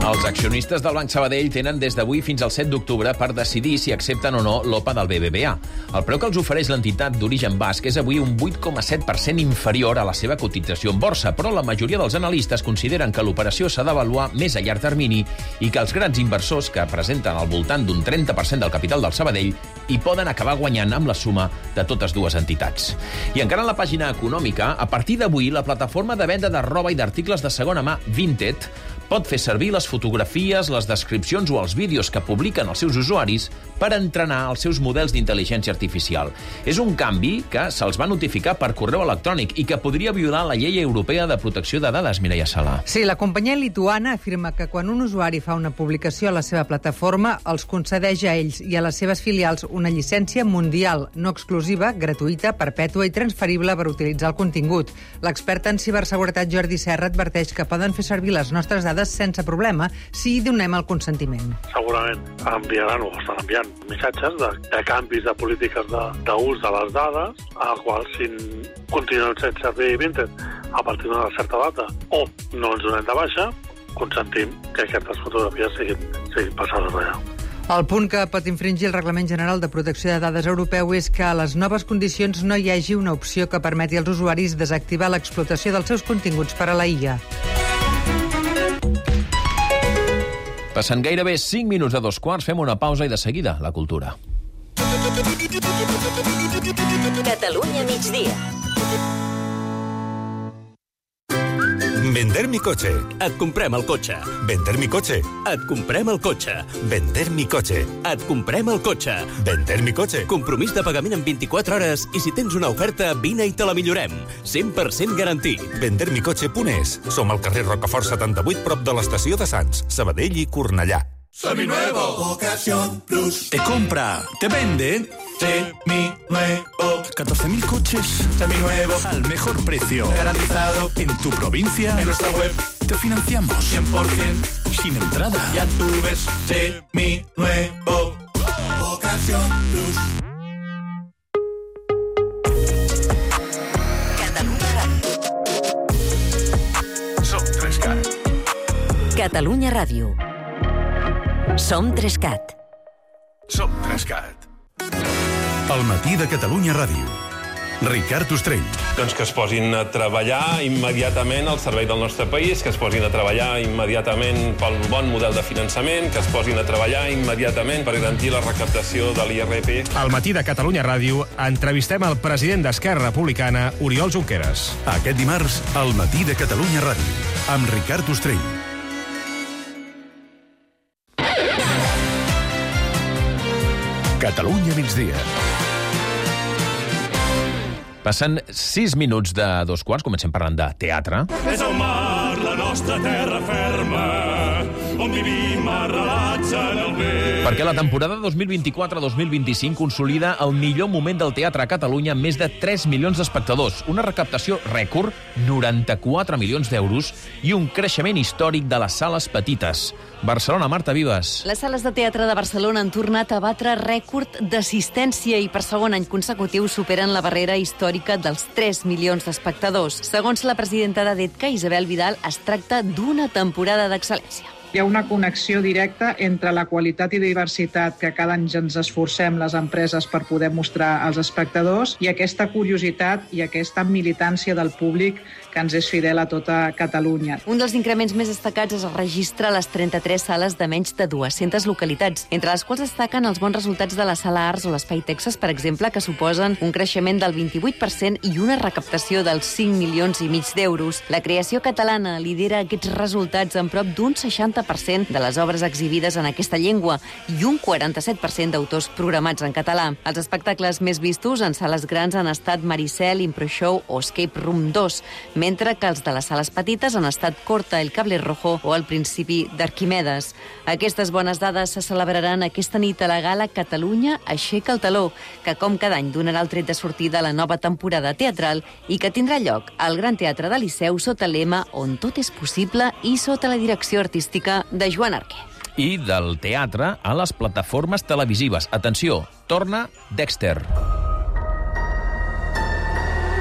Els accionistes del Banc Sabadell tenen des d'avui fins al 7 d'octubre per decidir si accepten o no l'OPA del BBVA. El preu que els ofereix l'entitat d'origen basc és avui un 8,7% inferior a la seva cotització en borsa, però la majoria dels analistes consideren que l'operació s'ha d'avaluar més a llarg termini i que els grans inversors, que presenten al voltant d'un 30% del capital del Sabadell, hi poden acabar guanyant amb la suma de totes dues entitats. I encara en la pàgina econòmica, a partir d'avui, la plataforma de venda de roba i d'articles de segona mà Vinted pot fer servir les fotografies, les descripcions o els vídeos que publiquen els seus usuaris per entrenar els seus models d'intel·ligència artificial. És un canvi que se'ls va notificar per correu electrònic i que podria violar la llei europea de protecció de dades, Mireia Sala. Sí, la companyia lituana afirma que quan un usuari fa una publicació a la seva plataforma, els concedeix a ells i a les seves filials una llicència mundial, no exclusiva, gratuïta, perpètua i transferible per utilitzar el contingut. L'expert en ciberseguretat Jordi Serra adverteix que poden fer servir les nostres dades sense problema si donem el consentiment. Segurament enviaran o estan enviant missatges de canvis de polítiques d'ús de les dades, a quals si continuen sent servir Vinted a partir d'una certa data o no ens donem de baixa, consentim que aquestes fotografies siguin passades allà. El punt que pot infringir el Reglament General de Protecció de Dades Europeu és que a les noves condicions no hi hagi una opció que permeti als usuaris desactivar l'explotació dels seus continguts per a la IA. Passant gairebé 5 minuts de 2:15, fem una pausa i de seguida la cultura. Catalunya migdia. Vender mi coche. Et comprem el cotxe. Vender mi coche. Et comprem el cotxe. Vender mi coche. Et comprem el cotxe. Vender mi coche. Compromís de pagament en 24 hores i si tens una oferta, vine i te la millorem. 100% garantit. Vendermicoche.es. Som al carrer Rocafort 78, prop de l'estació de Sants, Sabadell i Cornellà. Seminuevo, Ocasión Plus. Te compra, te vende. Seminuevo. 14.000 coches. Seminuevos. Al mejor precio. Garantizado. En tu provincia. En nuestra web. Te financiamos. 100%. Sin entrada. Ya tú ves. Seminuevo. Ocasión Plus. Som 3CAT. Catalunya Ràdio. Som 3CAT. Som 3CAT. El matí de Catalunya Ràdio. Ricard Ostrell. Doncs que es posin a treballar immediatament al servei del nostre país, que es posin a treballar immediatament pel bon model de finançament, que es posin a treballar immediatament per garantir la recaptació de l'IRPF. Al matí de Catalunya Ràdio entrevistem el president d'Esquerra Republicana, Oriol Junqueras. Aquest dimarts, al matí de Catalunya Ràdio, amb Ricard Ostrell. Catalunya migdia. Passen 6 minuts de 2:15, comencem parlant de teatre. És el mar, la nostra terra ferma, on vivim arrelats en el vent. Perquè la temporada 2024-2025 consolida el millor moment del teatre a Catalunya amb més de 3 milions d'espectadors, una recaptació rècord, 94 milions d'euros, i un creixement històric de les sales petites. Barcelona, Marta Vives. Les sales de teatre de Barcelona han tornat a batre rècord d'assistència i per segon any consecutiu superen la barrera històrica dels 3 milions d'espectadors. Segons la presidenta d'ADETCA, Isabel Vidal, es tracta d'una temporada d'excel·lència. Hi ha una connexió directa entre la qualitat i diversitat que cada any ens esforcem les empreses per poder mostrar als espectadors i aquesta curiositat i aquesta militància del públic que ens és fidel a tota Catalunya. Un dels increments més destacats es registra a les 33 sales de menys de 200 localitats, entre les quals destaquen els bons resultats de la Sala Arts o l'Espai Texas, per exemple, que suposen un creixement del 28% i una recaptació dels 5 milions i mig d'euros. La creació catalana lidera aquests resultats amb prop d'un 60% de les obres exhibides en aquesta llengua i un 47% d'autors programats en català. Els espectacles més vistos en sales grans han estat Maricel, Impro Show o Escape Room 2, mentre que els de les sales petites han estat Corta, El Cable Rojo o El Principi d'Arquimedes. Aquestes bones dades se celebraran aquesta nit a la gala Catalunya Aixeca el Taló, que com cada any donarà el tret de sortida a la nova temporada teatral i que tindrà lloc al Gran Teatre de Liceu sota el lema On tot és possible i sota la direcció artística de Joan Arquer. I del teatre a les plataformes televisives. Atenció, torna Dexter.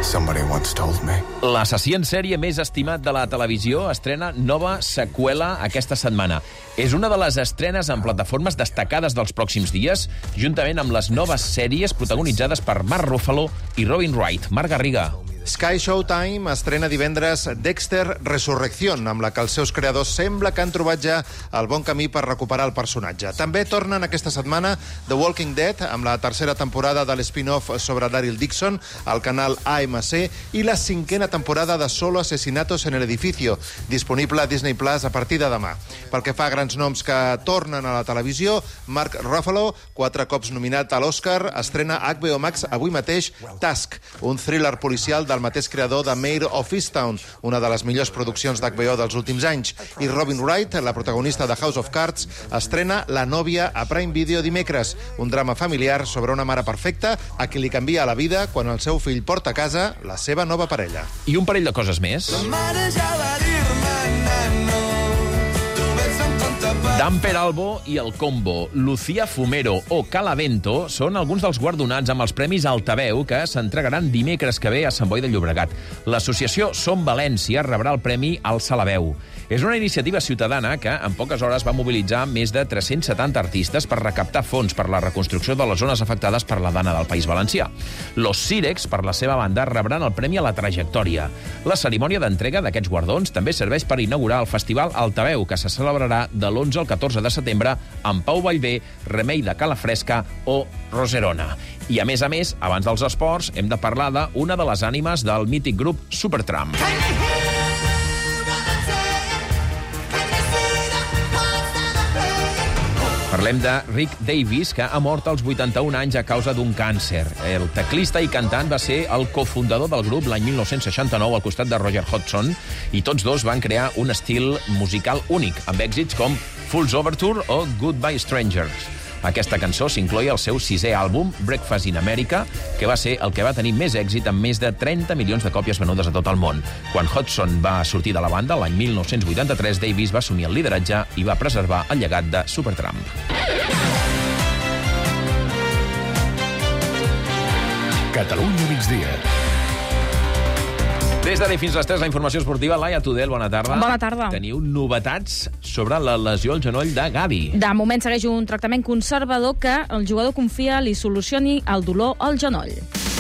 somebody once told me. L'assassí en sèrie més estimat de la televisió estrena nova seqüela aquesta setmana. És una de les estrenes en plataformes destacades dels pròxims dies, juntament amb les noves sèries protagonitzades per Mark Ruffalo i Robin Wright. Marc Garriga. Sky Showtime estrena divendres Dexter Resurrección, amb la que els seus creadors sembla que han trobat ja el bon camí per recuperar el personatge. També tornen aquesta setmana The Walking Dead, amb la tercera temporada de l'spin-off sobre Daryl Dixon al canal AMC i la 5ª temporada de Solo Asesinatos en el Edificio, disponible a Disney Plus a partir de demà. Pel que fa a grans noms que tornen a la televisió, Mark Ruffalo, 4 cops nominat a l'Oscar, estrena HBO Max avui mateix Task, un thriller policial del mateix creador de Mayor of Easttown, una de les millors produccions d'HBO dels últims anys. I Robin Wright, la protagonista de House of Cards, estrena La nòvia a Prime Video dimecres, un drama familiar sobre una mare perfecta a qui li canvia la vida quan el seu fill porta a casa la seva nova parella. I un parell de coses més. Dan Peralbo i el Combo, Lucía Fumero o Calavento són alguns dels guardonats amb els Premis Altaveu que s'entregaran dimecres que ve a Sant Boi de Llobregat. L'associació Som València rebrà el Premi Alça la Veu. És una iniciativa ciutadana que en poques hores va mobilitzar més de 370 artistes per recaptar fons per la reconstrucció de les zones afectades per la dana del País Valencià. Los Cirex, per la seva banda, rebran el Premi a la Trajectòria. La cerimònia d'entrega d'aquests guardons també serveix per inaugurar el Festival Altaveu, que se celebrarà de l'11 al 14 de setembre amb Pau Vallvé, Remei de Calafresca o Roserona. I, a més, abans dels esports, hem de parlar d'una de les ànimes del mític grup Supertramp. Parlem de Rick Davies, que ha mort als 81 anys a causa d'un càncer. El teclista i cantant va ser el cofundador del grup l'any 1969 al costat de Roger Hodgson, i tots dos van crear un estil musical únic, amb èxits com Fool's Overture o Goodbye Strangers. Aquesta cançó s'incloïa al seu 6è àlbum, Breakfast in America, que va ser el que va tenir més èxit amb més de 30 milions de còpies venudes a tot el món. Quan Hodgson va sortir de la banda, l'any 1983, Davies va assumir el lideratge i va preservar el llegat de Supertramp. Catalunya migdia. Des d'ara fins a les 3, la informació esportiva. Laia Tudel, bona tarda. Bona tarda. Teniu novetats sobre la lesió al genoll de Gavi. De moment segueix un tractament conservador que el jugador confia li solucioni el dolor al genoll.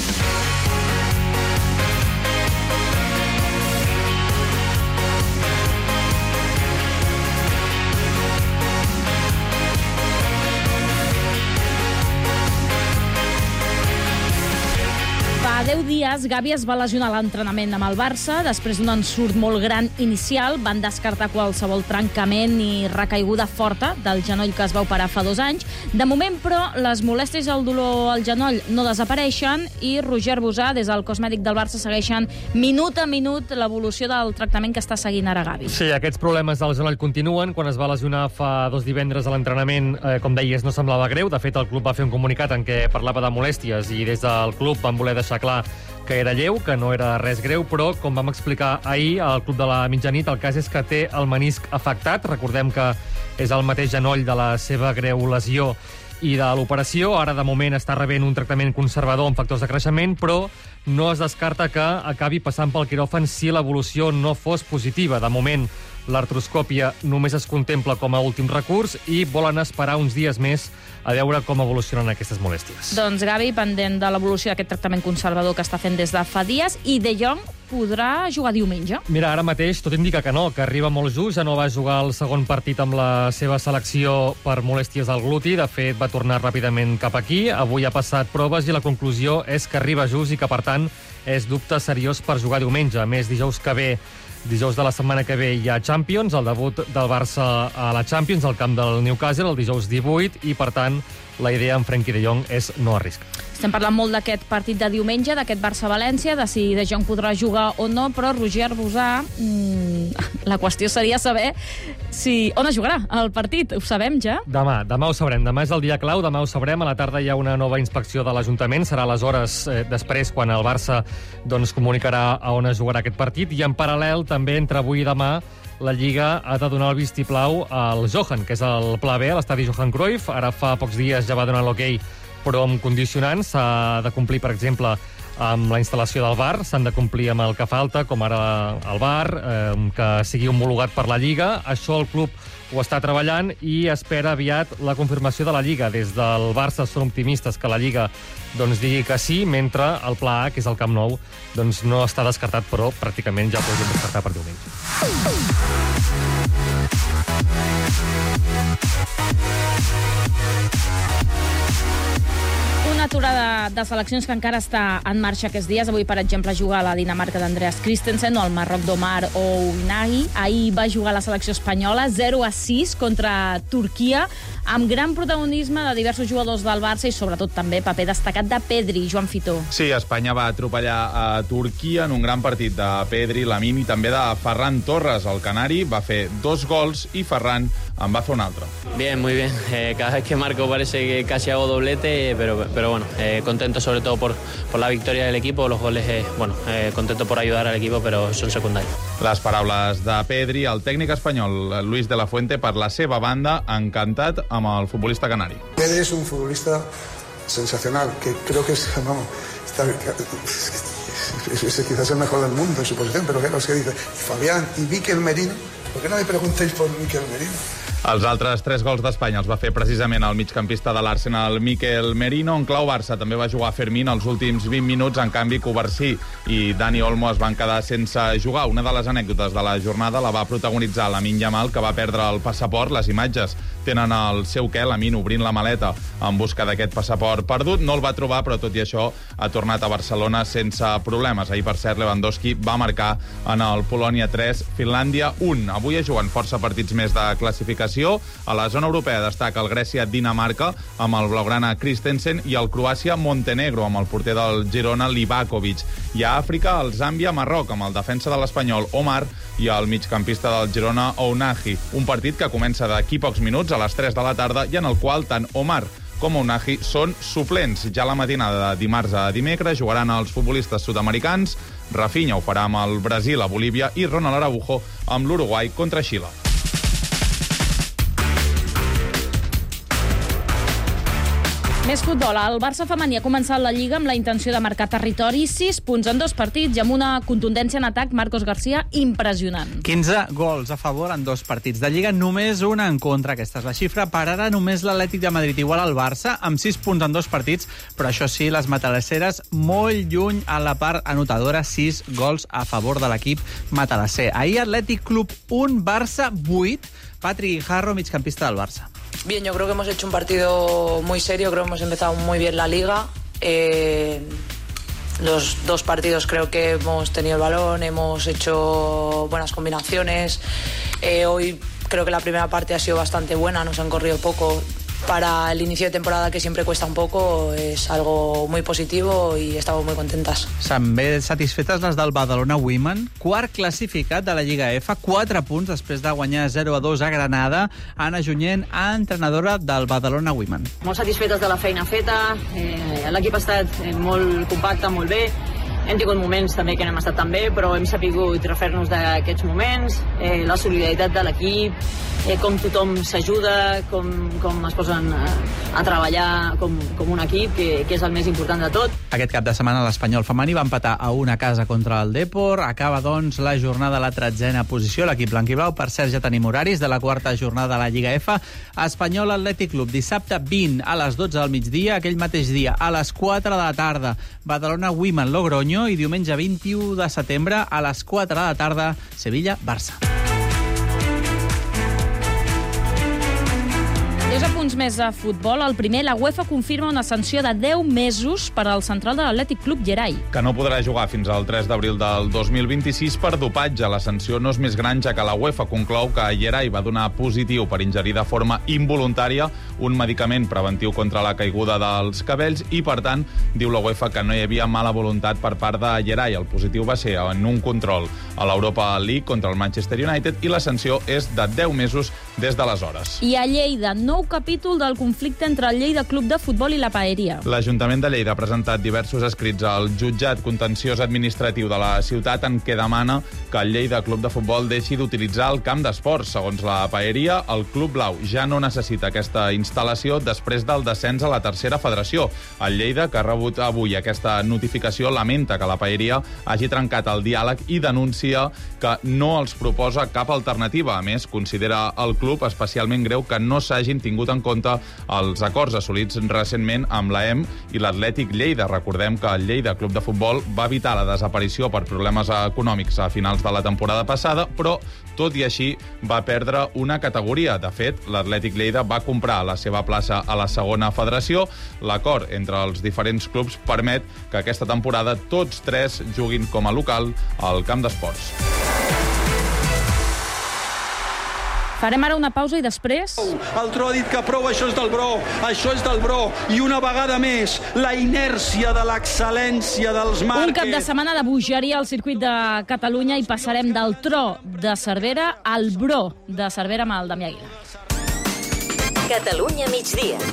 Fa 10 dies, Gavi es va lesionar a l'entrenament amb el Barça. Després d'un ensurt molt gran inicial, van descartar qualsevol trencament i recaiguda forta del genoll que es va operar fa 2 anys. De moment, però, les molèsties i el dolor al genoll no desapareixen i Roger Bosà, des del cos mèdic del Barça, segueixen minut a minut l'evolució del tractament que està seguint ara Gavi. Sí, aquests problemes del genoll continuen. Quan es va lesionar fa 2 divendres a l'entrenament, com deies, no semblava greu. De fet, el club va fer un comunicat en què parlava de molèsties i des del club van voler deixar clar que era lleu, que no era res greu, però, com vam explicar ahir al Club de la Mitjanit, el cas és que té el menisc afectat. Recordem que és el mateix genoll de la seva greu lesió i de l'operació. Ara, de moment, està rebent un tractament conservador amb factors de creixement, però no es descarta que acabi passant pel quiròfan si l'evolució no fos positiva. De moment, l'artroscòpia només es contempla com a últim recurs i volen esperar uns dies més a veure com evolucionen aquestes molèsties. Doncs Gavi, pendent de l'evolució d'aquest tractament conservador que està fent des de fa dies, i De Jong podrà jugar diumenge. Mira, ara mateix tot indica que no, que arriba molt just. Ja no va jugar el segon partit amb la seva selecció per molèsties al gluti. De fet, va tornar ràpidament cap aquí. Avui ha passat proves i la conclusió és que arriba just i que, per tant, és dubte seriós per jugar diumenge. A més, dijous de la setmana que ve hi ha Champions, el debut del Barça a la Champions, al camp del Newcastle, el dijous 18, i, per tant, la idea amb Frenkie de Jong és no arriscar. Estem parlant molt d'aquest partit de diumenge, d'aquest Barça-València, de si De Jong podrà jugar o no, però Roger Bosà, la qüestió seria saber on es jugarà el partit. Ho sabem ja? Demà ho sabrem. Demà és el dia clau, demà ho sabrem. A la tarda hi ha una nova inspecció de l'Ajuntament. Serà aleshores, després, quan el Barça comunicarà a on es jugarà aquest partit. I en paral·lel, també, entre avui i demà, la Lliga ha de donar el vistiplau al Johan, que és el pla B, a l'estadi Johan Cruyff. Ara fa pocs dies ja va donar l'hoquei però amb condicionants. S'ha de complir, per exemple, amb la instal·lació del VAR, s'han de complir amb el que falta, com ara el VAR, que sigui homologat per la Lliga. Això el club ho està treballant i espera aviat la confirmació de la Lliga. Des del Barça són optimistes que la Lliga digui que sí, mentre el pla A, que és el Camp Nou, no està descartat, però pràcticament ja ho podríem descartar per diumenge. Una aturada de seleccions que encara està en marxa aquests dies. Avui, per exemple, juga a la Dinamarca d'Andreas Christensen o el Marroc d'Omar o Unai. Ahir va jugar a la selecció espanyola 0-6 contra Turquia, amb gran protagonisme de diversos jugadors del Barça i sobretot també paper destacat de Pedri. Joan Fitó. Sí, Espanya va atropellar a Turquia en un gran partit de Pedri, Lamine i també de Ferran Torres. El canari va fer 2 gols i Ferran en va fer un altre. Bien, muy bien. Cada vez que marco parece que casi hago doblete, pero bueno, contento sobre todo por la victoria del equipo. Los goles, contento por ayudar al equipo, pero son secundarios. Les paraules de Pedri, el tècnic espanyol Luis de la Fuente, per la seva banda, encantat amb el futbolista canari. Pedri es un futbolista sensacional, que creo que es, quizás el mejor del mundo en su posición, pero claro, es que dice Fabián y Mikel Merino. ¿Por qué no me preguntéis por Mikel Merino? Els altres 3 gols d'Espanya els va fer precisament el migcampista de l'Arsenal, Mikel Merino. En clau Barça també va jugar Fermín els últims 20 minuts. En canvi, Covarsí i Dani Olmo es van quedar sense jugar. Una de les anècdotes de la jornada la va protagonitzar Lamine Yamal, que va perdre el passaport. Les imatges tenen el seu què, Lamine obrint la maleta en busca d'aquest passaport perdut. No el va trobar, però tot i això ha tornat a Barcelona sense problemes. Ahir, per cert, Lewandowski va marcar en el Polònia 3, Finlàndia 1. Avui es juguen força partits més de classificació. A la zona europea destaca el Grècia-Dinamarca amb el blaugrana Christensen i el Croàcia-Montenegro amb el porter del Girona, Livakovic. I a Àfrica, el Zàmbia-Marroc amb el defensa de l'Espanyol, Omar, i el migcampista del Girona, Ounahi. Un partit que comença d'aquí pocs minuts, a les 3 de la tarda, i en el qual tant Omar com Ounahi són suplents. Ja la matinada de dimarts a dimecres jugaran els futbolistes sud-americans. Rafinha ho farà amb el Brasil a Bolívia i Ronald Araujo amb l'Uruguai contra Xile. Més futbol. El Barça femení ha començat la Lliga amb la intenció de marcar territori, 6 punts en 2 partits i amb una contundència en atac, Marcos García, impressionant. 15 gols a favor en 2 partits de Lliga, només una en contra. Aquesta és la xifra. Per ara només l'Atlètic de Madrid igual al Barça, amb 6 punts en 2 partits, però això sí, les matalasseres molt lluny a la part anotadora, 6 gols a favor de l'equip matalasser. Ahir Atlètic Club 1, Barça 8, Patrick Guijarro, migcampista del Barça. Bien, yo creo que hemos hecho un partido muy serio, creo que hemos empezado muy bien la Liga. Los 2 partidos creo que hemos tenido el balón, hemos hecho buenas combinaciones. Hoy creo que la primera parte ha sido bastante buena, nos han corrido poco. Para el inicio de temporada, que siempre cuesta un poco, es algo muy positivo y estamos muy contentas. També satisfetes les del Badalona Women, quart classificat de la Lliga F, 4 punts després de guanyar 0-2 a Granada. Anna Junyent, entrenadora del Badalona Women. Molt satisfetes de la feina feta, l'equip ha estat molt compacte, molt bé. Hem tingut moments també que no hem estat tan bé, però hem sapigut refer-nos d'aquests moments, la solidaritat de l'equip, com tothom s'ajuda, com es posen a treballar com un equip, que és el més important de tot. Aquest cap de setmana l'Espanyol femení va empatar a 1 a casa contra el Depor. Acaba, doncs, la jornada a la 13a posició, l'equip blanquiblau. Per cert, ja tenim horaris de la 4a jornada de la Lliga F. Espanyol Atlètic Club, dissabte 20 a les 12 del migdia, aquell mateix dia a les 4 de la tarda, Badalona Women Logroño, i diumenge 21 de setembre a les 4 de la tarda, Sevilla-Barça. 2 apunts més a futbol. El primer, la UEFA confirma una sanció de 10 mesos per al central de l'Atlètic Club, Gerai. Que no podrà jugar fins al 3 d'abril del 2026 per dopatge. La sanció no és més gran, ja que la UEFA conclou que Gerai va donar positiu per ingerir de forma involuntària un medicament preventiu contra la caiguda dels cabells i, per tant, diu la UEFA que no hi havia mala voluntat per part de Gerai. El positiu va ser en un control a l'Europa League contra el Manchester United i la sanció és de 10 mesos des d'aleshores. I a Lleida, nou nou capítol del conflicte entre el Lleida Club de Futbol i la Paeria. L'Ajuntament de Lleida ha presentat diversos escrits al jutjat contenciós administratiu de la ciutat en què demana que el Lleida Club de Futbol deixi d'utilitzar el camp d'esports. Segons la Paeria, el Club Blau ja no necessita aquesta instal·lació després del descens a la tercera federació. El Lleida, que ha rebut avui aquesta notificació, lamenta que la Paeria hagi trencat el diàleg i denuncia que no els proposa cap alternativa. A més, considera el club especialment greu que no s'hagin tingut en compte els acords assolits recentment amb l'AEM i l'Atlètic Lleida. Recordem que el Lleida Club de Futbol va evitar la desaparició per problemes econòmics a finals de la temporada passada, però, tot i així, va perdre una categoria. De fet, l'Atlètic Lleida va comprar la seva plaça a la segona federació. L'acord entre els diferents clubs permet que aquesta temporada tots tres juguin com a local al camp d'esports. Farem ara una pausa i després... El Tro ha dit que prou, això és del Bro, això és del Bro. I una vegada més, la inèrcia de l'excel·lència dels Márquez. Un cap de setmana de bogeria al circuit de Catalunya i passarem del Tro de Cervera al Bro de Cervera amb el Damià Aguilar. Catalunya migdia.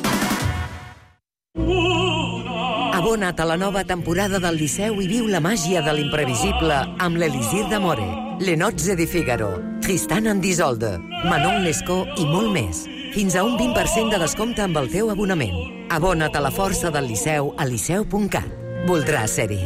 Abona't a la nova temporada del Liceu i viu la màgia de l'imprevisible amb l'Elisir d'Amore, Le Nozze di Figaro, Tristan and Isolde, Manon Lescaut i molt més. Fins a un 20% de descompte amb el teu abonament. Abona't a la força del Liceu a liceu.cat. Voldràs ser-hi.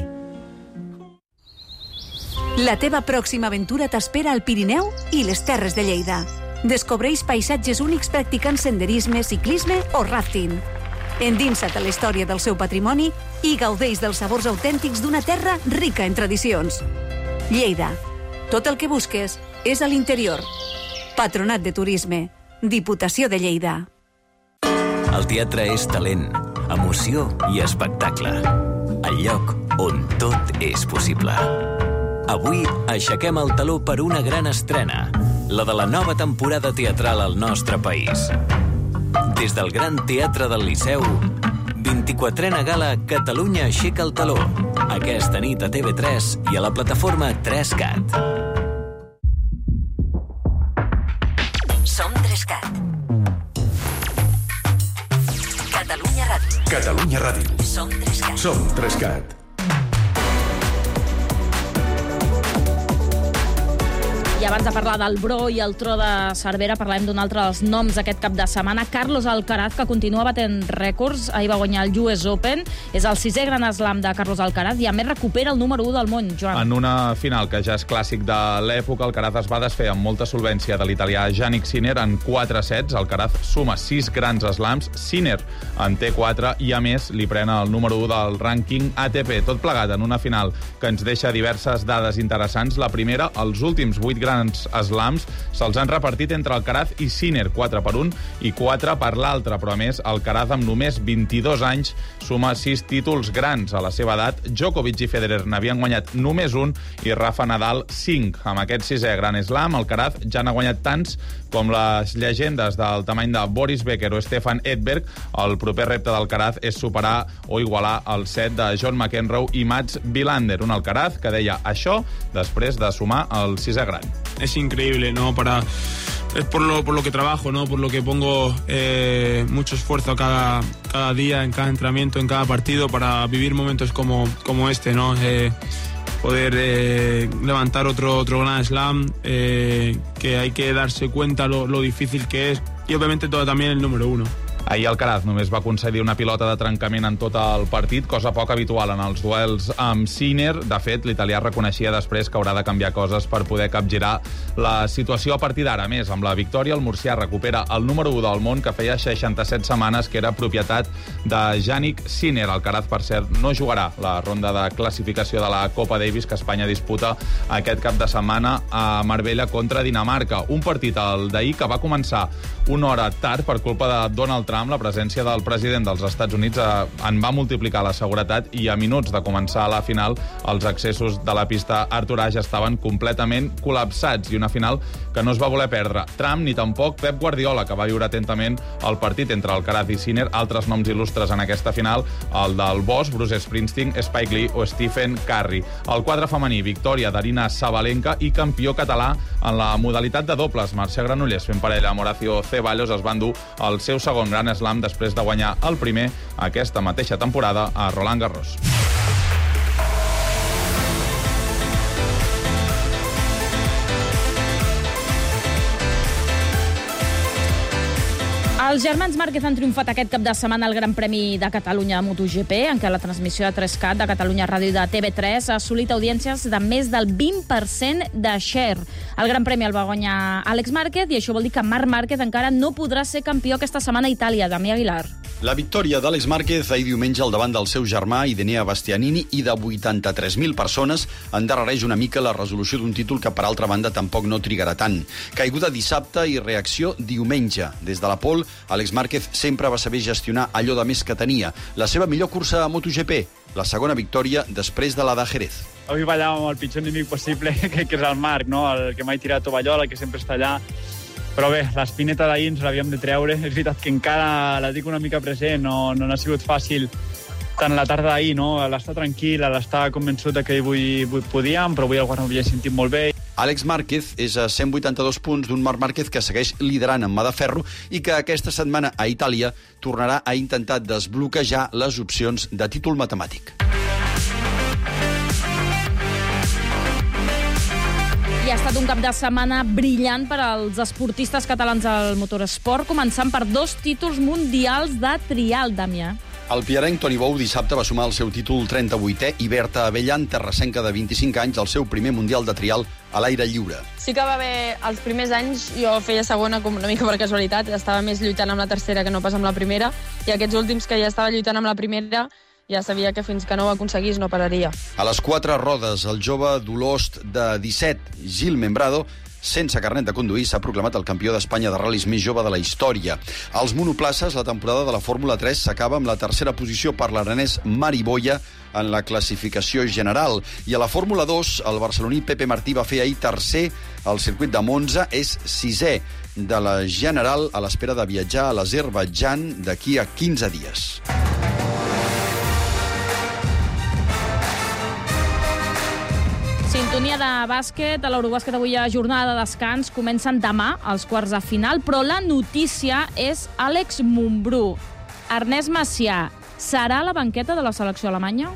La teva pròxima aventura t'espera al Pirineu i les Terres de Lleida. Descobreix paisatges únics practicant senderisme, ciclisme o rafting. Endinsa't a la història del seu patrimoni i gaudeix dels sabors autèntics d'una terra rica en tradicions. Lleida. Tot el que busques és a l'interior. Patronat de Turisme. Diputació de Lleida. El teatre és talent, emoció i espectacle. El lloc on tot és possible. Avui aixequem el taló per una gran estrena, la de la nova temporada teatral al nostre país. Des del Gran Teatre del Liceu, 24a gala Catalunya aixeca el taló. Aquesta nit a TV3 i a la plataforma 3CAT. Som 3CAT. Catalunya Ràdio. Catalunya Ràdio. Som 3CAT. Som 3CAT. I abans de parlar del Bro i el Tro de Cervera, parlem d'un altre dels noms aquest cap de setmana, Carlos Alcaraz, que continua batent rècords. Ahir va guanyar el US Open. És el 6è Gran Slam de Carlos Alcaraz i a més recupera el número 1 del món, Joan. En una final que ja és clàssic de l'època, Alcaraz es va desfer amb molta solvència de l'italià Jannik Sinner en 4 sets. Alcaraz suma 6 grans slams, Sinner en té 4 i a més li pren el número 1 del rànquing ATP. Tot plegat en una final que ens deixa diverses dades interessants. La primera, els últims 8 grans slams se'ls han repartit entre Alcaraz i Sinner, 4 per un i 4 per l'altre, però a més Alcaraz amb només 22 anys suma 6 títols grans a la seva edat. Djokovic i Federer n'havien guanyat només un i Rafa Nadal 5. Amb aquest 6è Gran Slam, Alcaraz ja n'ha guanyat tants com les llegendes del tamany de Boris Becker o Stefan Edberg. El proper repte d'Alcaraz és superar o igualar el set de John McEnroe i Mats Wilander. Un Alcaraz que deia això després de sumar el 6è Gran. Es increíble, ¿no? Es por lo que trabajo, ¿no? Por lo que pongo mucho esfuerzo cada día, en cada entrenamiento, en cada partido, para vivir momentos como este, ¿no? Poder levantar otro Grand Slam, que hay que darse cuenta lo difícil que es, y obviamente todo también el número 1. Ahir Alcaraz només va concedir una pilota de trencament en tot el partit, cosa poc habitual en els duels amb Sinner. De fet, l'italià reconeixia després que haurà de canviar coses per poder capgirar la situació a partir d'ara. A més, amb la victòria, el murcià recupera el número 1 del món, que feia 67 setmanes que era propietat de Jannik Sinner. Alcaraz, per cert, no jugarà la ronda de classificació de la Copa Davis que Espanya disputa aquest cap de setmana a Marbella contra Dinamarca. Un partit, el d'ahir, que va començar una hora tard per culpa de Donald Trump, Trump, la presència del president dels Estats Units en va multiplicar la seguretat i a minuts de començar la final els accessos de la pista Arthur Ashe estaven completament col·lapsats i una final que no es va voler perdre. Trump ni tampoc Pep Guardiola, que va viure atentament el partit entre Alcaraz i Sinner. Altres noms il·lustres en aquesta final, el del Bosch, Bruce Springsteen, Spike Lee o Stephen Curry. El quadre femení, victòria d'Arina Sabalenka i campió català en la modalitat de dobles. Mercè Granollers fent parella amb Horacio Ceballos es van dur el seu segon Grand Slam després de guanyar el primer aquesta mateixa temporada a Roland Garros. Els germans Márquez han triomfat aquest cap de setmana al Gran Premi de Catalunya de MotoGP, en què la transmissió de 3Cat de Catalunya Ràdio i de TV3 ha assolit audiències de més del 20% de share. El Gran Premi el va guanyar Àlex Márquez i això vol dir que Marc Márquez encara no podrà ser campió aquesta setmana a Itàlia. Damià Aguilar. La victòria d'Àlex Márquez ahir diumenge al davant del seu germà Idenea Bastianini i de 83.000 persones endarrereix una mica la resolució d'un títol que, per altra banda, tampoc no trigarà tant. Caiguda dissabte i reacció diumenge. Des de la pole, Àlex Márquez sempre va saber gestionar allò de més que tenia. La seva millor cursa a MotoGP, la segona victòria després de la de Jerez. Avui ballàvem amb el pitjor enemic possible, que és el Marc, no? El que m'ha tirat tovallola, que sempre està allà. Però bé, l'espineta d'ahir ens l'havíem de treure. És veritat que encara la tinc una mica present, no ha sigut fàcil tant la tarda d'ahir, no? L'estar tranquil, l'estar convençut que avui podíem, però avui el guard m'havia sentit molt bé. Àlex Márquez és a 182 punts d'un Marc Márquez que segueix liderant en mà de ferro i que aquesta setmana a Itàlia tornarà a intentar desbloquejar les opcions de títol matemàtic. I ha estat un cap de setmana brillant per als esportistes catalans al motoresport, començant per 2 títols mundials de trial, Damià. El piarenc Toni Bou dissabte va sumar el seu títol 38è i Berta Abellan, terrassenca de 25 anys, el seu primer mundial de trial a l'aire lliure. Sí que va haver els primers anys, jo feia segona com una mica per casualitat, estava més lluitant amb la tercera que no pas amb la primera, i aquests últims que ja estava lluitant amb la primera ja sabia que fins que no ho aconseguís no pararia. A les 4 rodes, el jove d'Olost de 17, Gil Membrado, sense carnet de conduir, s'ha proclamat el campió d'Espanya de ral·lis més jove de la història. Als monoplaces, la temporada de la Fórmula 3 s'acaba amb la tercera posició per l'aranès Mari Boya en la classificació general. I a la Fórmula 2, el barceloní Pepe Martí va fer ahir tercer al circuit de Monza, és 6è de la general a l'espera de viatjar a l'Azerbaidjan d'aquí a 15 dies. Sintonia de bàsquet. A l'Eurobàsquet avui hi ha jornada de descans. Comencen demà els quarts de final, però la notícia és Àlex Mumbrú. Ernest Macià serà a la banqueta de la selecció alemanya?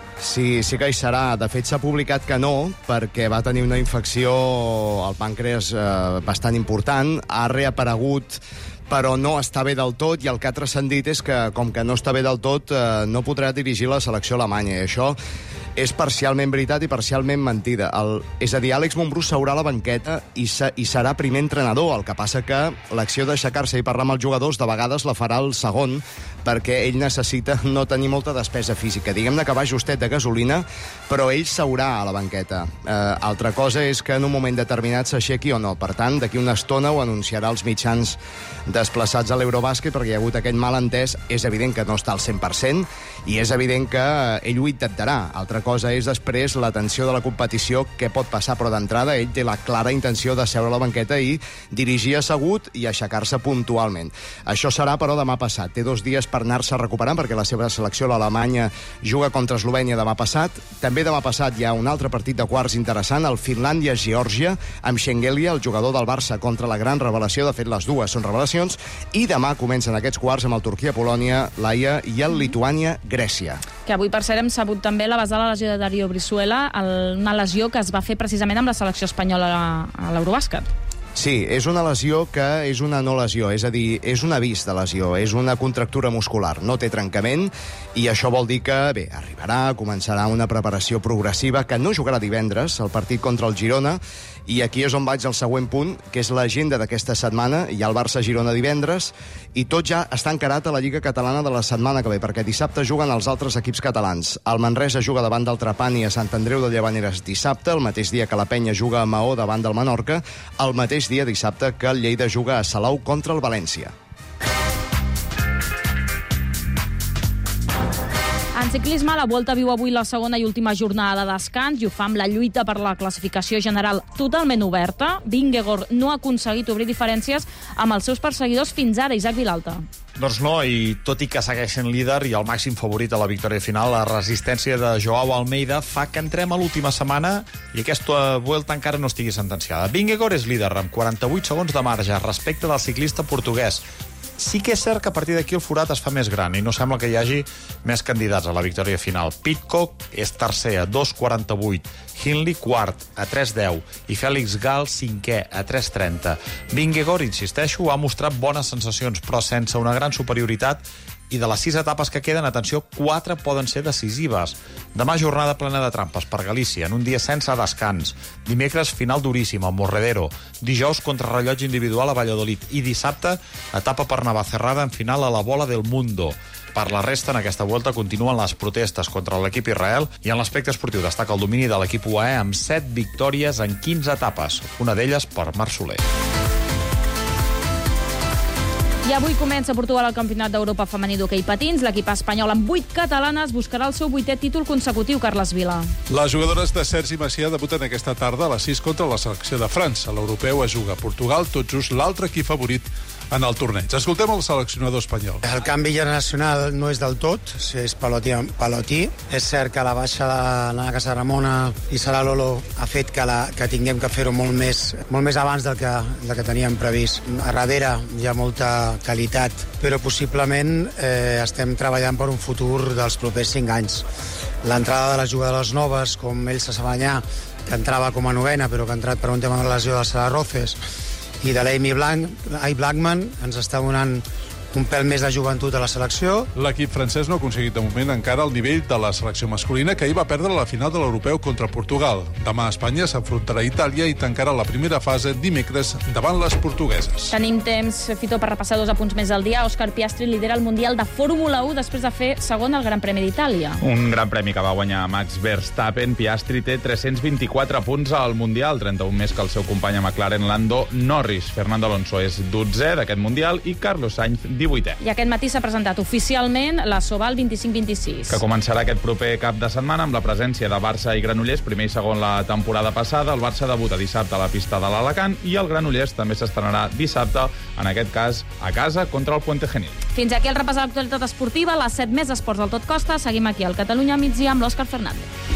Sí que hi serà. De fet, s'ha publicat que no, perquè va tenir una infecció al pàncreas bastant important. Ha reaparegut, però no està bé del tot, i el que ha transcendit és que, com que no està bé del tot, no podrà dirigir la selecció alemanya. I això és parcialment veritat i parcialment mentida. És a dir, Àlex Mumbrú seurà a la banqueta i serà primer entrenador. El que passa que l'acció d'aixecar-se i parlar amb els jugadors de vegades la farà el segon, perquè ell necessita no tenir molta despesa física. Diguem-ne que va justet de gasolina, però ell seurà a la banqueta. Altra cosa és que en un moment determinat s'aixequi o no. Per tant, d'aquí una estona ho anunciarà als mitjans desplaçats a l'Eurobàsquet, perquè hi ha hagut aquest malentès. És evident que no està al 100% i és evident que ell ho intentarà. Altra cosa és després la tensió de la competició, què pot passar, però d'entrada ell té la clara intenció de seure a la banqueta i dirigir assegut i aixecar-se puntualment. Això serà, però, demà passat. Té 2 dies per anar-se recuperant, perquè la seva selecció, l'Alemanya, juga contra Eslovènia demà passat. També demà passat hi ha un altre partit de quarts interessant, el Finlàndia-Geòrgia, amb Schengelia, el jugador del Barça, contra la gran revelació. De fet, les dues són revelacions. I demà comencen aquests quarts amb el Turquia-Polònia, l'Haia i el Lituània-Grècia. Que avui, per cert, hem sabut també la basada lesió de Darío Brizuela, una lesió que es va fer precisament amb la selecció espanyola a l'Eurobàsquet. Sí, és una lesió que és una no lesió, és a dir, és un avís de lesió, és una contractura muscular, no té trencament, i això vol dir que, bé, arribarà, començarà una preparació progressiva, que no jugarà divendres, el partit contra el Girona, i aquí és on vaig al següent punt, que és l'agenda d'aquesta setmana. Hi ha el Barça-Girona divendres, i tot ja està encarat a la Lliga Catalana de la setmana que ve, perquè dissabte juguen els altres equips catalans. El Manresa juga davant del Trapani a Sant Andreu de Llavaneres dissabte, el mateix dia que la Penya juga a Maó davant del Menorca, el mateix dia dissabte que el Lleida juga a Salou contra el València. En ciclisme, la Volta viu avui la segona i última jornada de descans i ho fa amb la lluita per la classificació general totalment oberta. Vingegaard no ha aconseguit obrir diferències amb els seus perseguidors fins ara, Isaac Vilalta. Doncs no, i tot i que segueixen líder i el màxim favorit a la victòria final, la resistència de Joao Almeida fa que entrem a l'última setmana i aquesta Vuelta encara no estigui sentenciada. Vingegaard és líder amb 48 segons de marge respecte del ciclista portuguès. Sí que és cert que a partir d'aquí el forat es fa més gran i no sembla que hi hagi més candidats a la victòria final. Pidcock és tercer a 2,48, Hindley quart a 3,10 i Félix Gall cinquè a 3,30. Vingegaard, insisteixo, ha mostrat bones sensacions, però sense una gran superioritat, i de les 6 etapes que queden, atenció, 4 poden ser decisives. Demà jornada plena de trampes per Galícia, en un dia sense descans. Dimecres, final duríssim al Morredero. Dijous, contrarrellotge individual a Valladolid. I dissabte, etapa per Navacerrada en final a la Bola del Mundo. Per la resta, en aquesta volta, continuen les protestes contra l'equip Israel i en l'aspecte esportiu destaca el domini de l'equip UAE amb 7 victòries en 15 etapes, una d'elles per Marc Soler. I avui comença a Portugal el Campionat d'Europa femení d'hoquei patins. L'equip espanyol amb 8 catalanes buscarà el seu 8è títol consecutiu, Carles Vila. Les jugadores de Sergi Macià debuten aquesta tarda a les 6 contra la selecció de França. L'europeu es juga a Portugal, tot just l'altre equip favorit en el torneig. Escoltem el seleccionador espanyol. El canvi generacional no és del tot, és Palotí. És cert que la baixa de la Casa Ramona i Sara Lolo ha fet que tinguem que fer-ho molt més abans del que teníem previst. A darrere hi ha molta qualitat, però possiblement estem treballant per un futur dels propers 5 anys. L'entrada de les jugadores noves, com Elsa Sabanyà, que entrava com a novena, però que ha entrat per un tema de lesió de Sara Roces, i de l'Amy Blackman, ens està donant un pèl més de joventut a la selecció. L'equip francès no ha aconseguit de moment encara el nivell de la selecció masculina, que ahir va perdre la final de l'Europeu contra Portugal. Demà Espanya s'enfrontarà a Itàlia i tancarà la primera fase dimecres davant les portugueses. Tenim temps, Fito, per repassar 2 apunts més al dia. Òscar Piastri lidera el Mundial de Fórmula 1 després de fer segon al Gran Premi d'Itàlia. Un gran premi que va guanyar Max Verstappen. Piastri té 324 punts al Mundial, 31 més que el seu company a McLaren, Lando Norris. Fernando Alonso és 12è d'aquest Mundial i Carlos Sainz 18è. I aquest matí s'ha presentat oficialment la Soval 25-26. Que començarà aquest proper cap de setmana amb la presència de Barça i Granollers, primer i segon la temporada passada. El Barça debuta dissabte a la pista de l'Alacant i el Granollers també s'estrenarà dissabte, en aquest cas a casa, contra el Puente Genil. Fins aquí el repàs de l'actualitat esportiva, les 7 més esports del Tot Costa. Seguim aquí al Catalunya migdia amb l'Òscar Fernández.